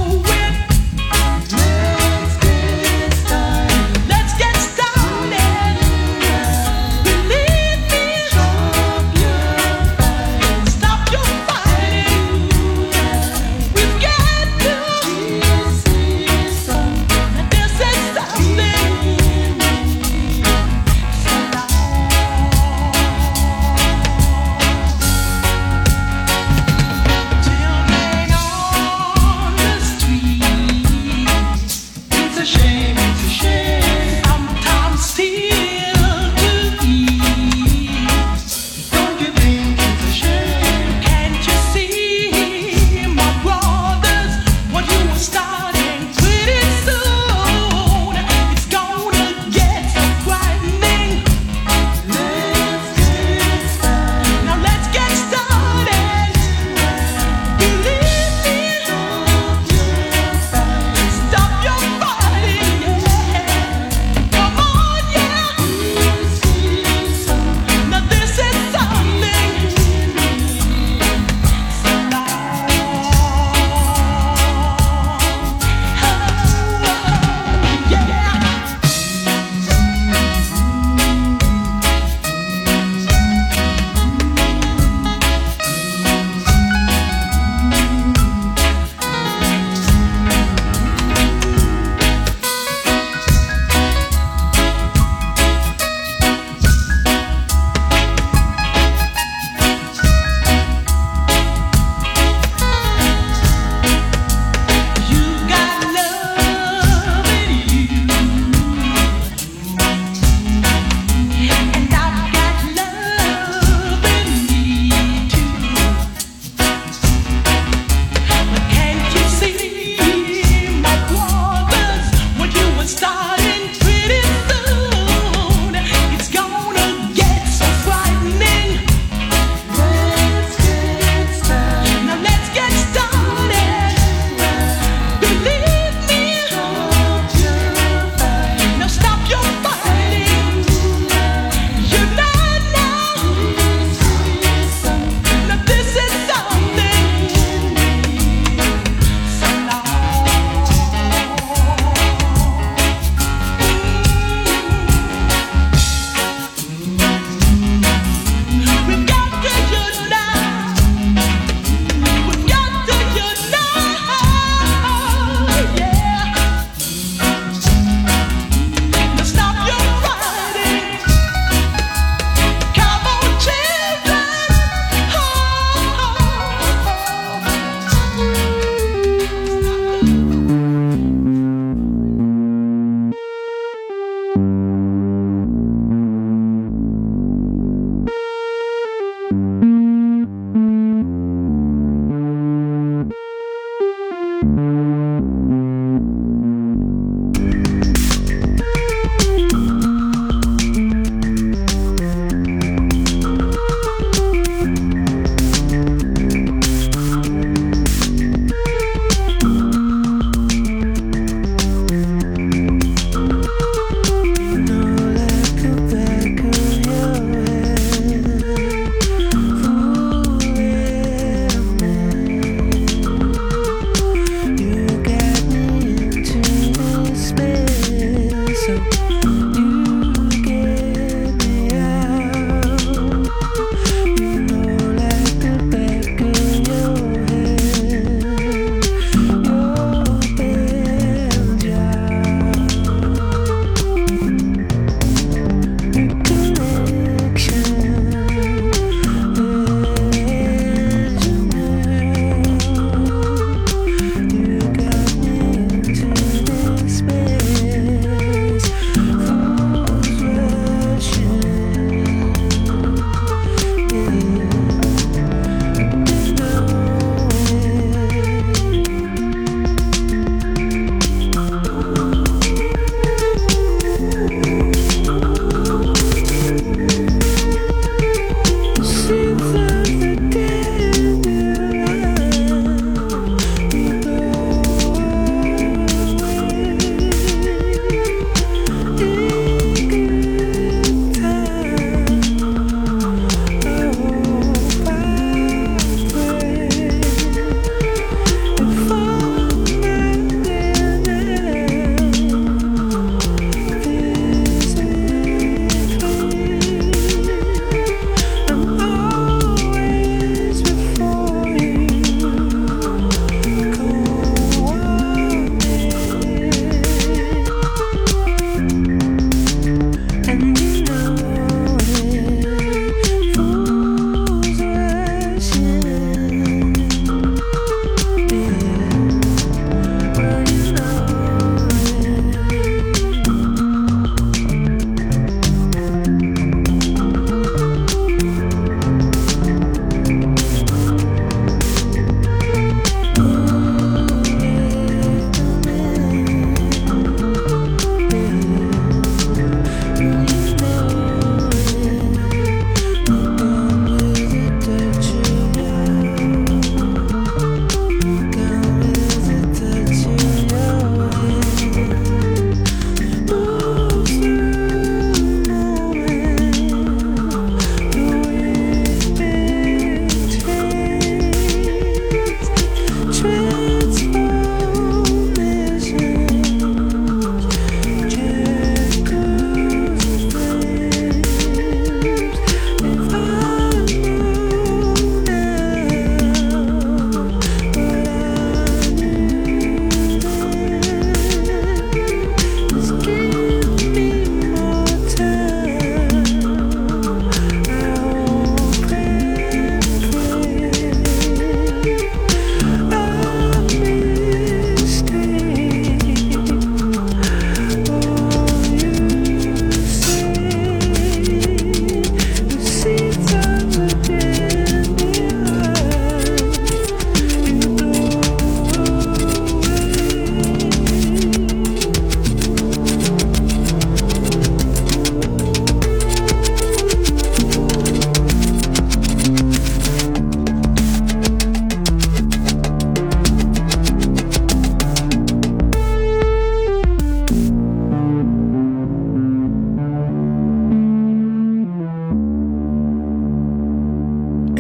Let's get started.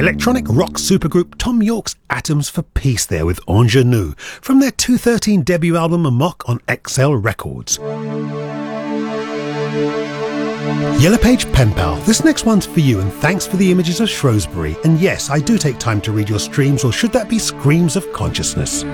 Electronic rock supergroup Tom York's Atoms for Peace there with Ingenue from their two thousand thirteen debut album Amok on X L Records. Yellow Page Pen Pal, this next one's for you, and thanks for the images of Shrewsbury. And yes, I do take time to read your streams, or should that be screams of consciousness?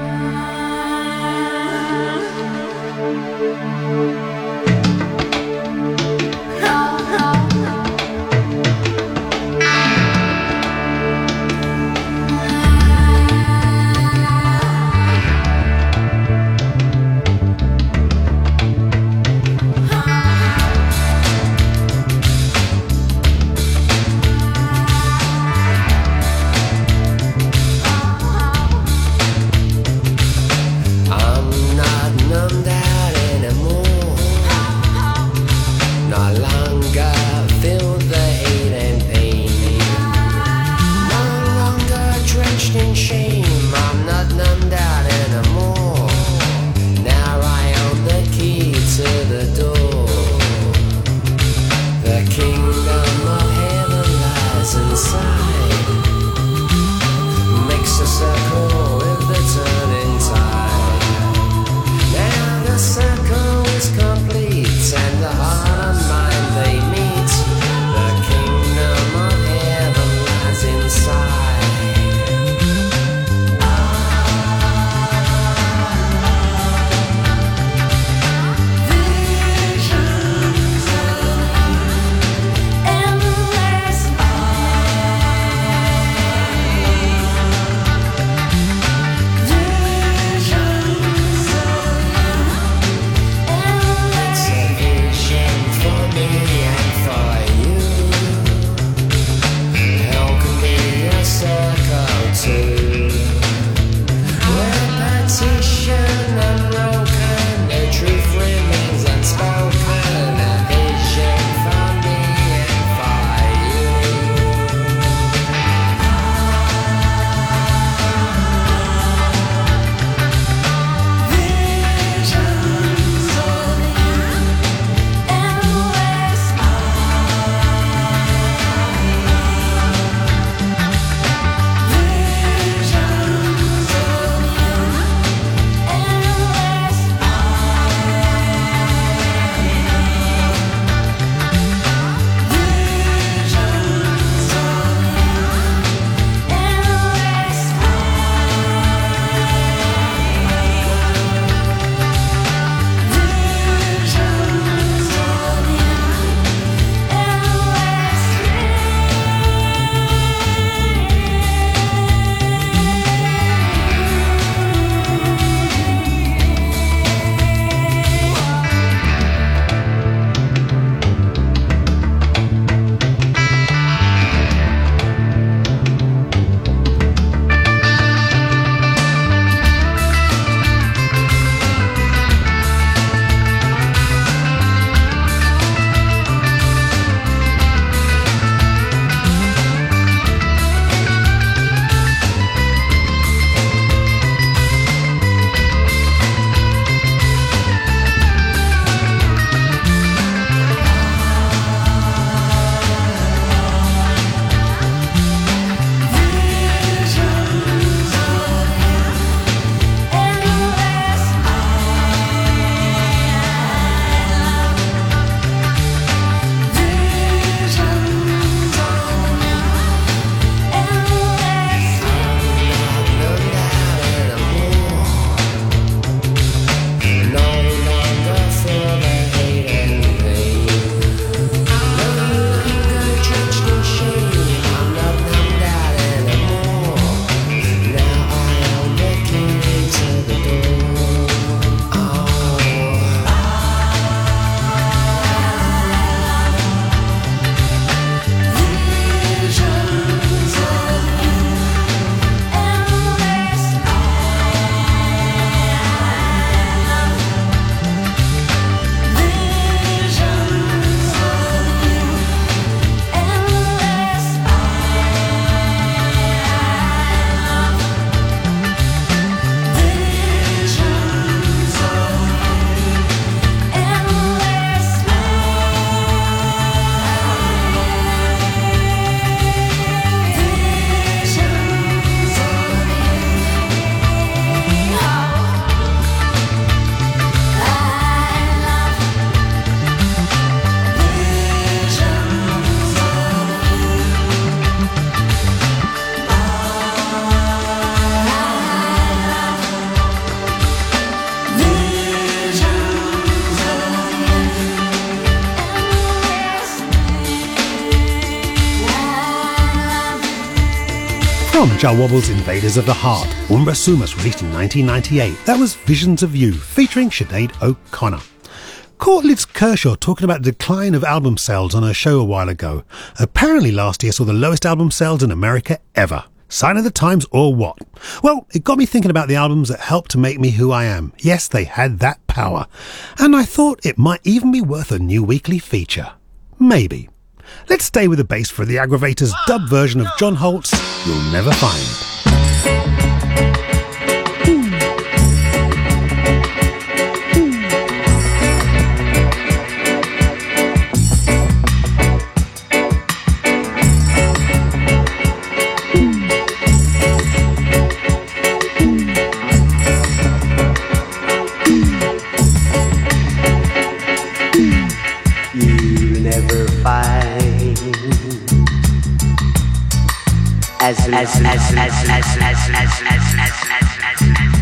Inside Jah Wobble's Invaders of the Heart, Umbra Sumus, released in nineteen ninety-eight. That was Visions of You, featuring Sinead O'Connor. Caught Liz Kershaw talking about the decline of album sales on her show a while ago. Apparently last year saw the lowest album sales in America ever. Sign of the times or what? Well, it got me thinking about the albums that helped to make me who I am. Yes, they had that power. And I thought it might even be worth a new weekly feature. Maybe. Let's stay with the bass for the Aggravators' dub version of John Holt's You'll Never Find. As as as as as as as as as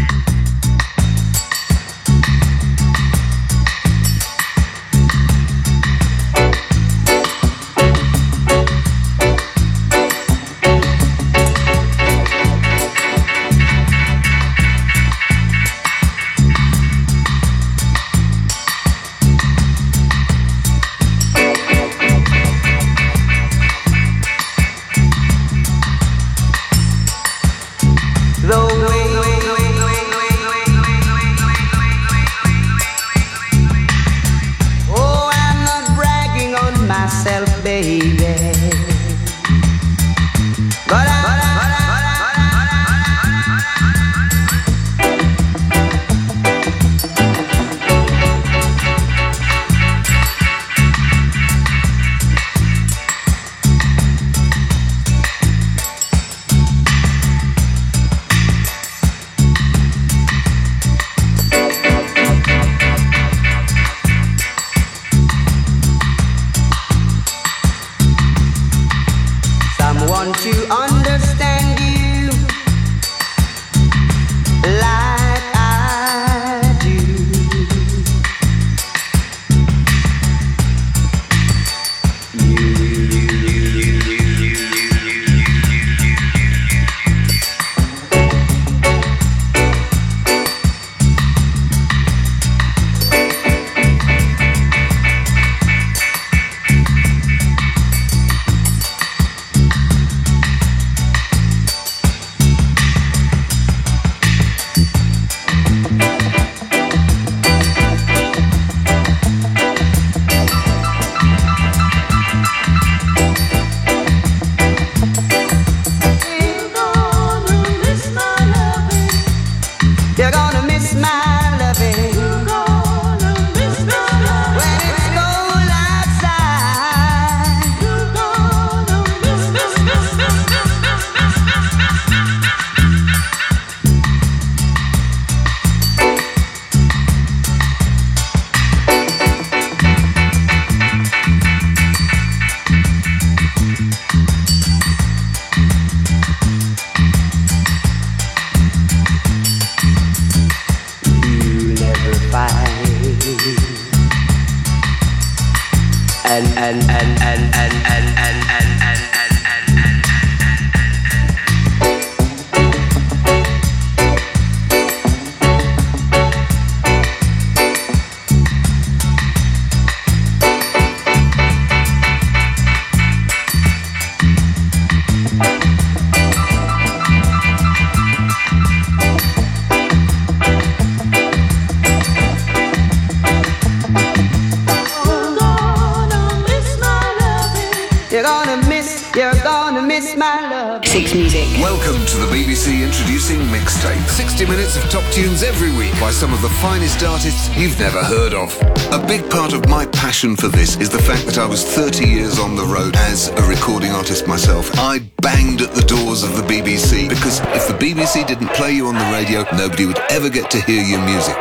Six Music. Welcome to the B B C Introducing Mixtape. sixty minutes of top tunes every week by some of the finest artists you've never heard of. A big part of my passion for this is the fact that I was thirty years on the road as a recording artist myself. I banged at the doors of the B B C because if the B B C didn't play you on the radio, nobody would ever get to hear your music.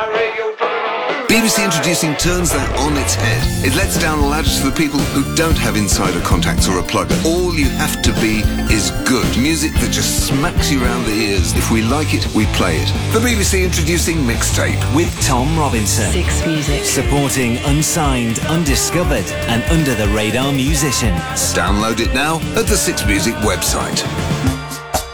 B B C Introducing turns that on its head. It lets down the ladders for the people who don't have insider contacts or a plugger. All you have to be is good. Music that just smacks you around the ears. If we like it, we play it. The B B C Introducing Mixtape. With Tom Robinson. Six Music. Supporting unsigned, undiscovered and under-the-radar musicians. Download it now at the Six Music website.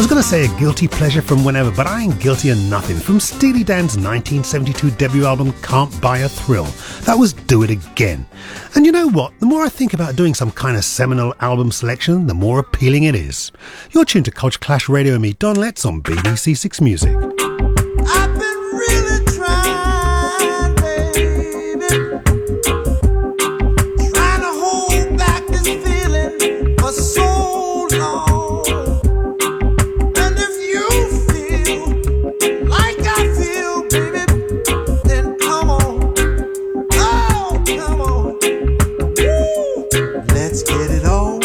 was going to say a guilty pleasure from whenever, but I ain't guilty of nothing. From Steely Dan's nineteen seventy-two debut album, Can't Buy a Thrill. That was Do It Again. And you know what? The more I think about doing some kind of seminal album selection, the more appealing it is. You're tuned to Culture Clash Radio and me, Don Letts, on B B C Six Music. I've been really trying, baby, trying to hold back this feeling for so long. And if you feel like I feel, baby, then come on. Oh, come on. Woo. Let's get it on.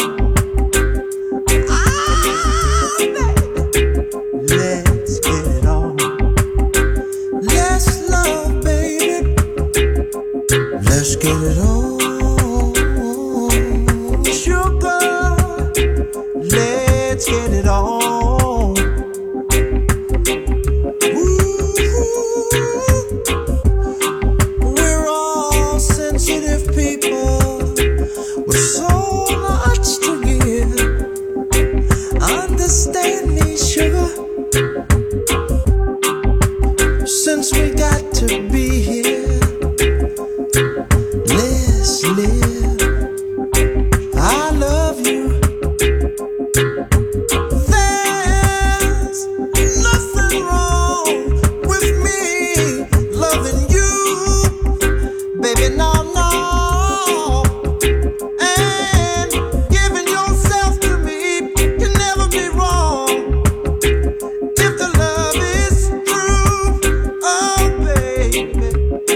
Ah, baby. Let's get it on. Let's love, baby. Let's get it on. Sugar, let's get it on. Ooh, we're all sensitive people with so much to give. Understand me, sugar. Since we got to be here, let's live. I love you. There's nothing wrong with me loving you, baby, no, no. And giving yourself to me can never be wrong if the love is true. Oh, baby.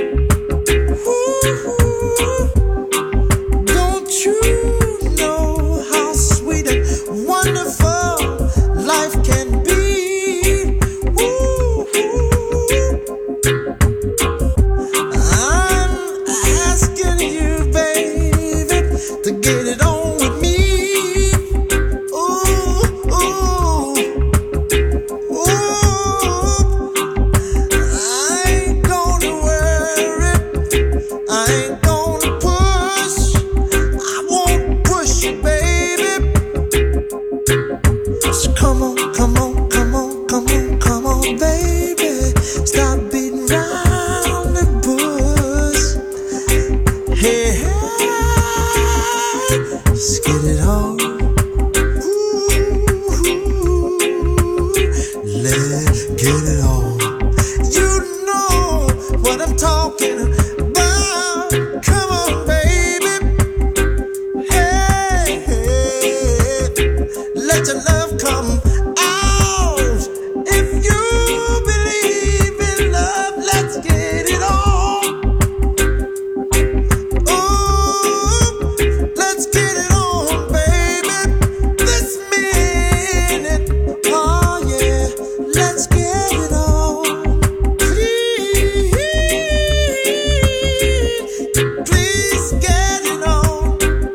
Ooh, don't you know how sweet and wonderful life can be? Ooh, I'm asking you, baby, to get it on with me. Ooh, ooh, ooh. I ain't gonna worry, I ain't gonna push, I won't push you, baby. So come on, come on, come on, come on, come on, baby. Stop beating round the bush. Hey, hey, let's get it on. Ooh, let's get it on. You know what I'm talking about. Come on, baby. Hey, hey, let your love come out. If you believe in love, let's get it on. Oh, let's get it on, baby. This minute, oh yeah, let's get it on. Please, please get it on.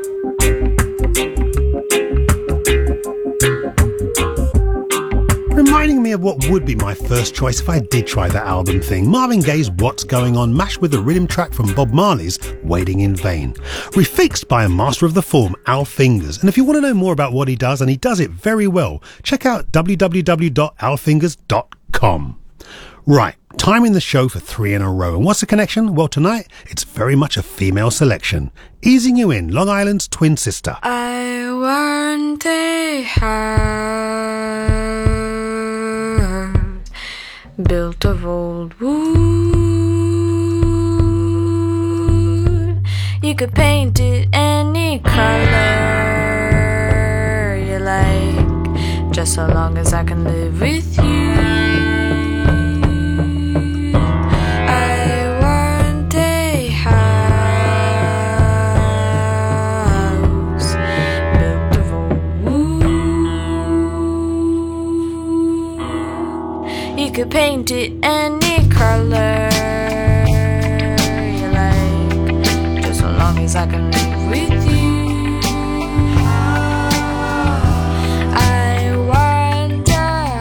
Reminding me of what would be my first choice if I did try that album thing. Marvin Gaye's What's Going On, mashed with the rhythm track from Bob Marley's Waiting in Vain. Refixed by a master of the form, Al Fingers. And if you want to know more about what he does, and he does it very well, check out w w w dot al fingers dot com. Right, timing the show for three in a row. And what's the connection? Well, tonight, it's very much a female selection. Easing you in, Long Island's twin sister. I want a house built of old wood. You could paint it any color you like, just so long as I can live with you. I want a house built of old wood. You could paint it any color you like, just so long as I can live with you. I want a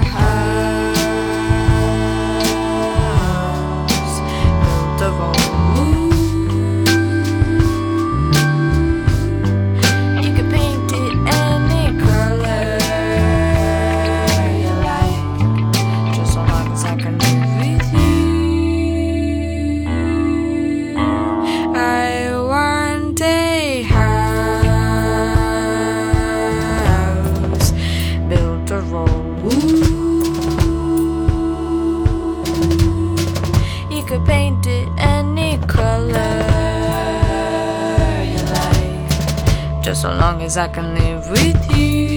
house built of old wood. You could paint it any color you could paint it any color you like, just so long as I can live with you.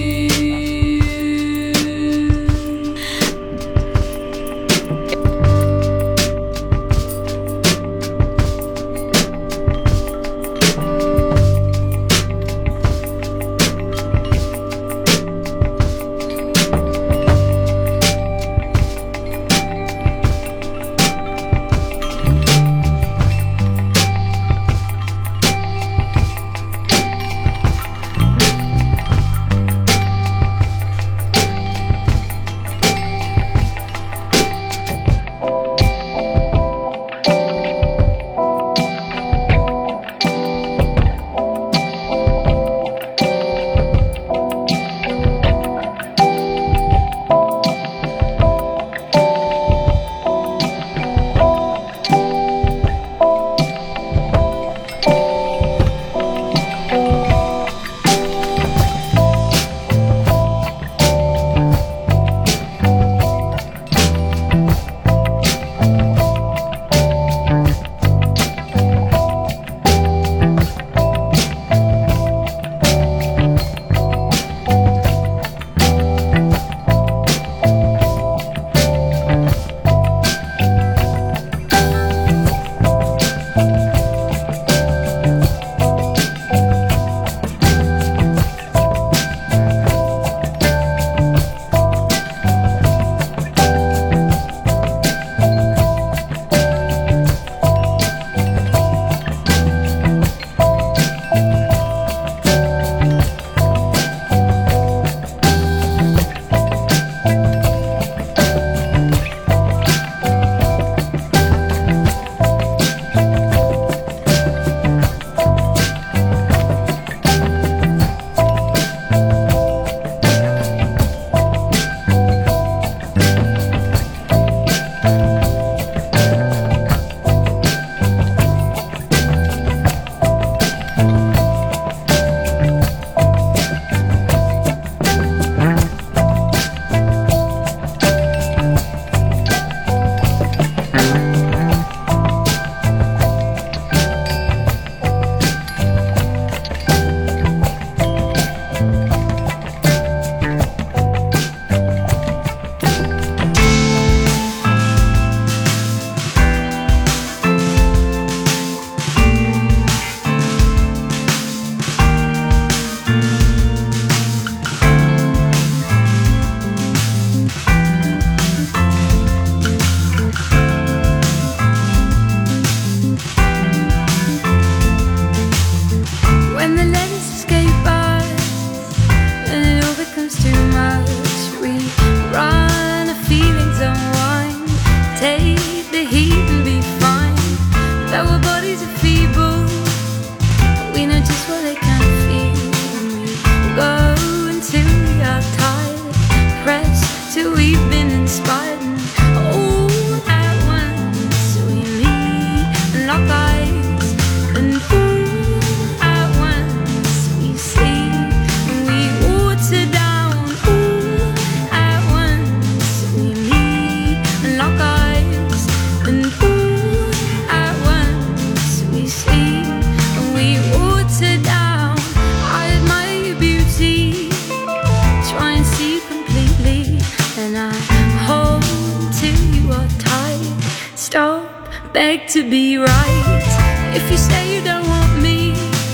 Beg to be right. If you say you don't want me,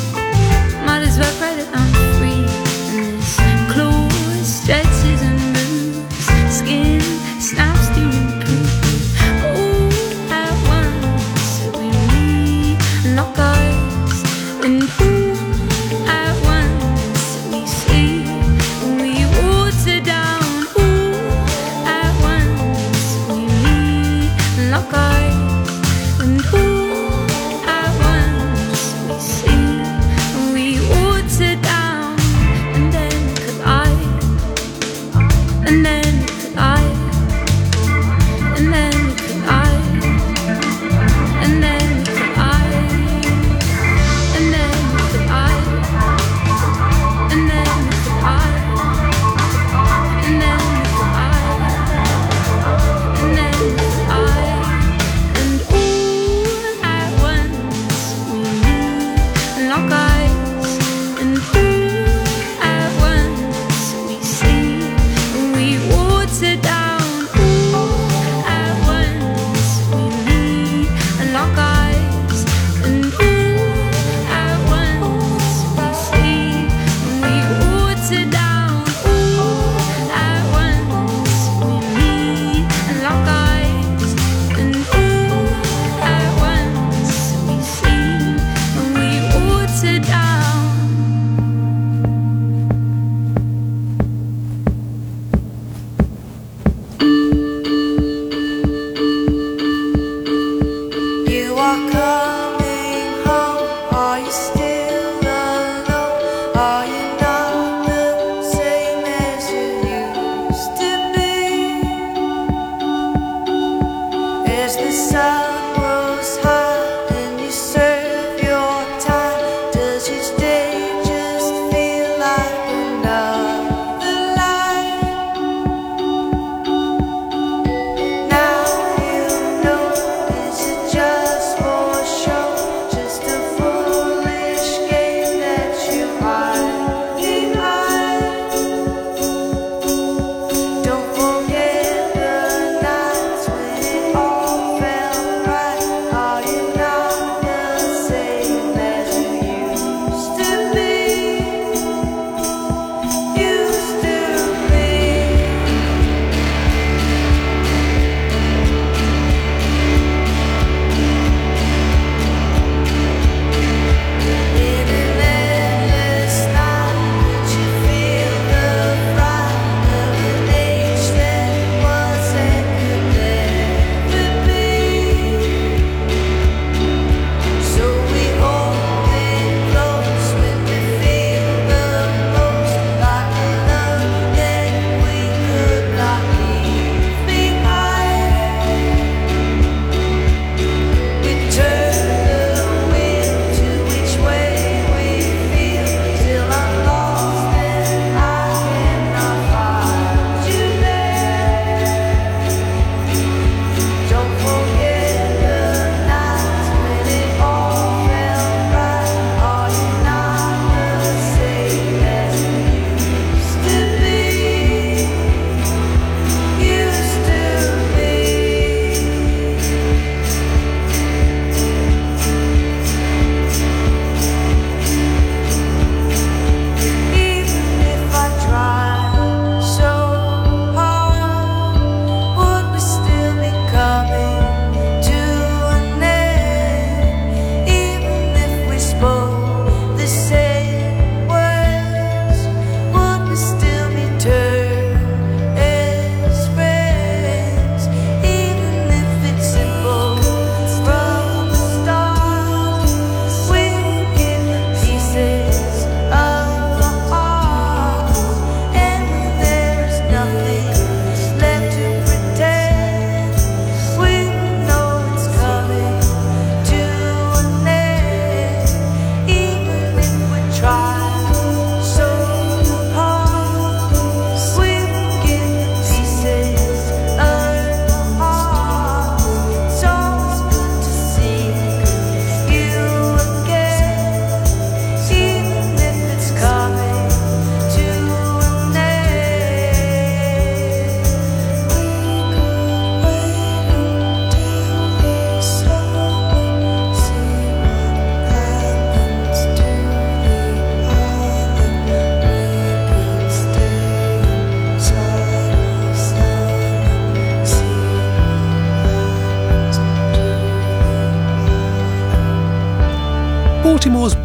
might as well cry that I'm free. And this claws stretches and moves, skin snaps to improve. All at once we meet, lock eyes, and all at once we see, and we water down. All at once we meet, lock eyes. And ooh,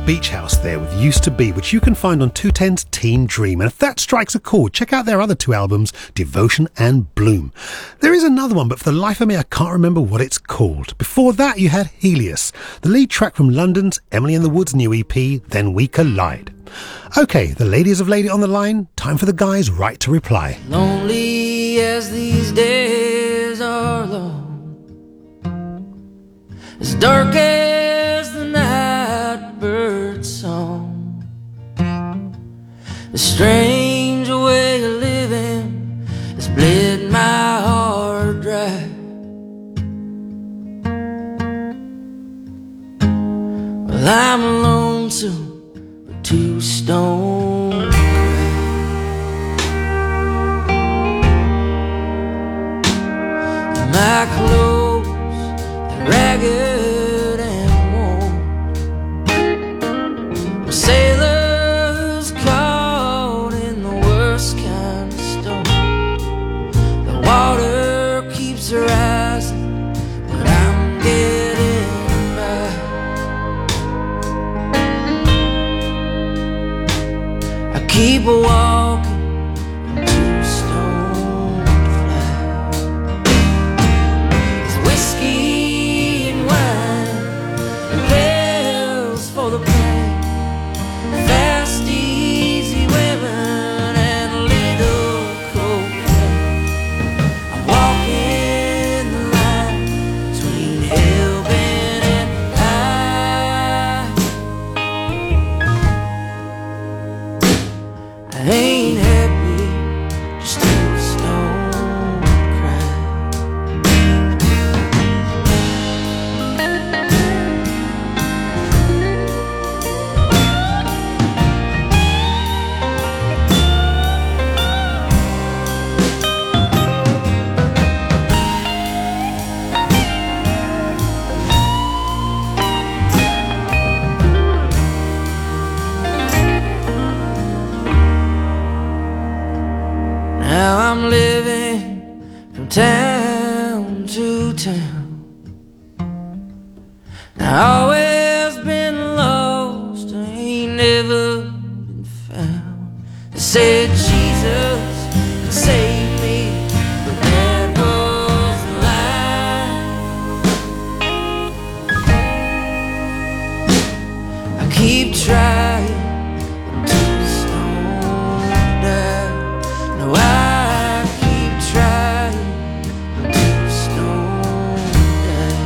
Beach House there with Used to Be, which you can find on two ten's Teen Dream. And if that strikes a chord, check out their other two albums, Devotion and Bloom. There is another one, but for the life of me, I can't remember what it's called. Before that, you had Helios, the lead track from London's Emily in the Woods new E P, Then We Collide. Okay, the ladies have laid it on the line. Time for the guys right to reply. Lonely as these days are long, as dark as the night bird's song, the strange way of living has bled my heart dry. Well, I'm alone too, two stone cry. My clothes are ragged and worn, sailors caught in the worst kind of storm. The water keeps rising, but I'm getting by. I keep walking to stone fly. There's whiskey and wine and pills for the pain, fast, easy women and a little cocaine. I'm walking the line between hell-bent and high. I ain't happy, just a stone cry. Now I'm living from town to town. I always been lost, I ain't never been found. They said Jesus could save me, but that was a lie. I keep trying to stone die. No, I keep trying to stone die.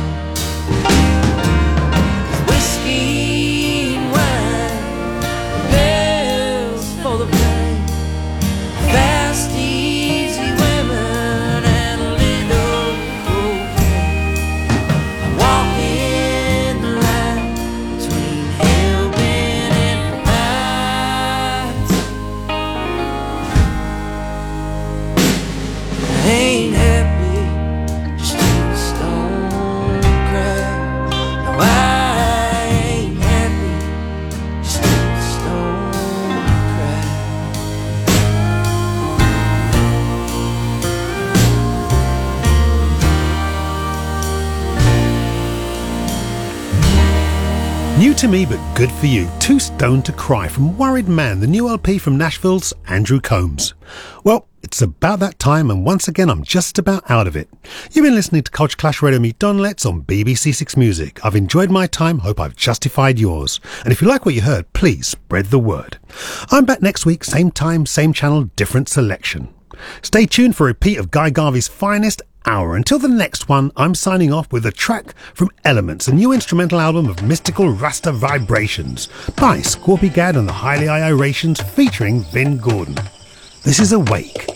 Whiskey and wine, pills for the pain, fast, easy women and a little cocaine. I'm walking the line between hell-bent and high. I ain't happy, just a stone cry. No, I ain't happy, just a stone cry. New to me, but good for you. Too Stoned to Cry from Worried Man, the new L P from Nashville's Andrew Combs. Well, it's about that time, and once again, I'm just about out of it. You've been listening to Culture Clash Radio, me Don Letts on B B C Six Music. I've enjoyed my time, hope I've justified yours. And if you like what you heard, please spread the word. I'm back next week, same time, same channel, different selection. Stay tuned for a repeat of Guy Garvey's finest hour. Until the next one, I'm signing off with a track from Elements, a new instrumental album of mystical Rasta vibrations by Scorpy Gad and the Highly Irations featuring Vin Gordon. This is Awake.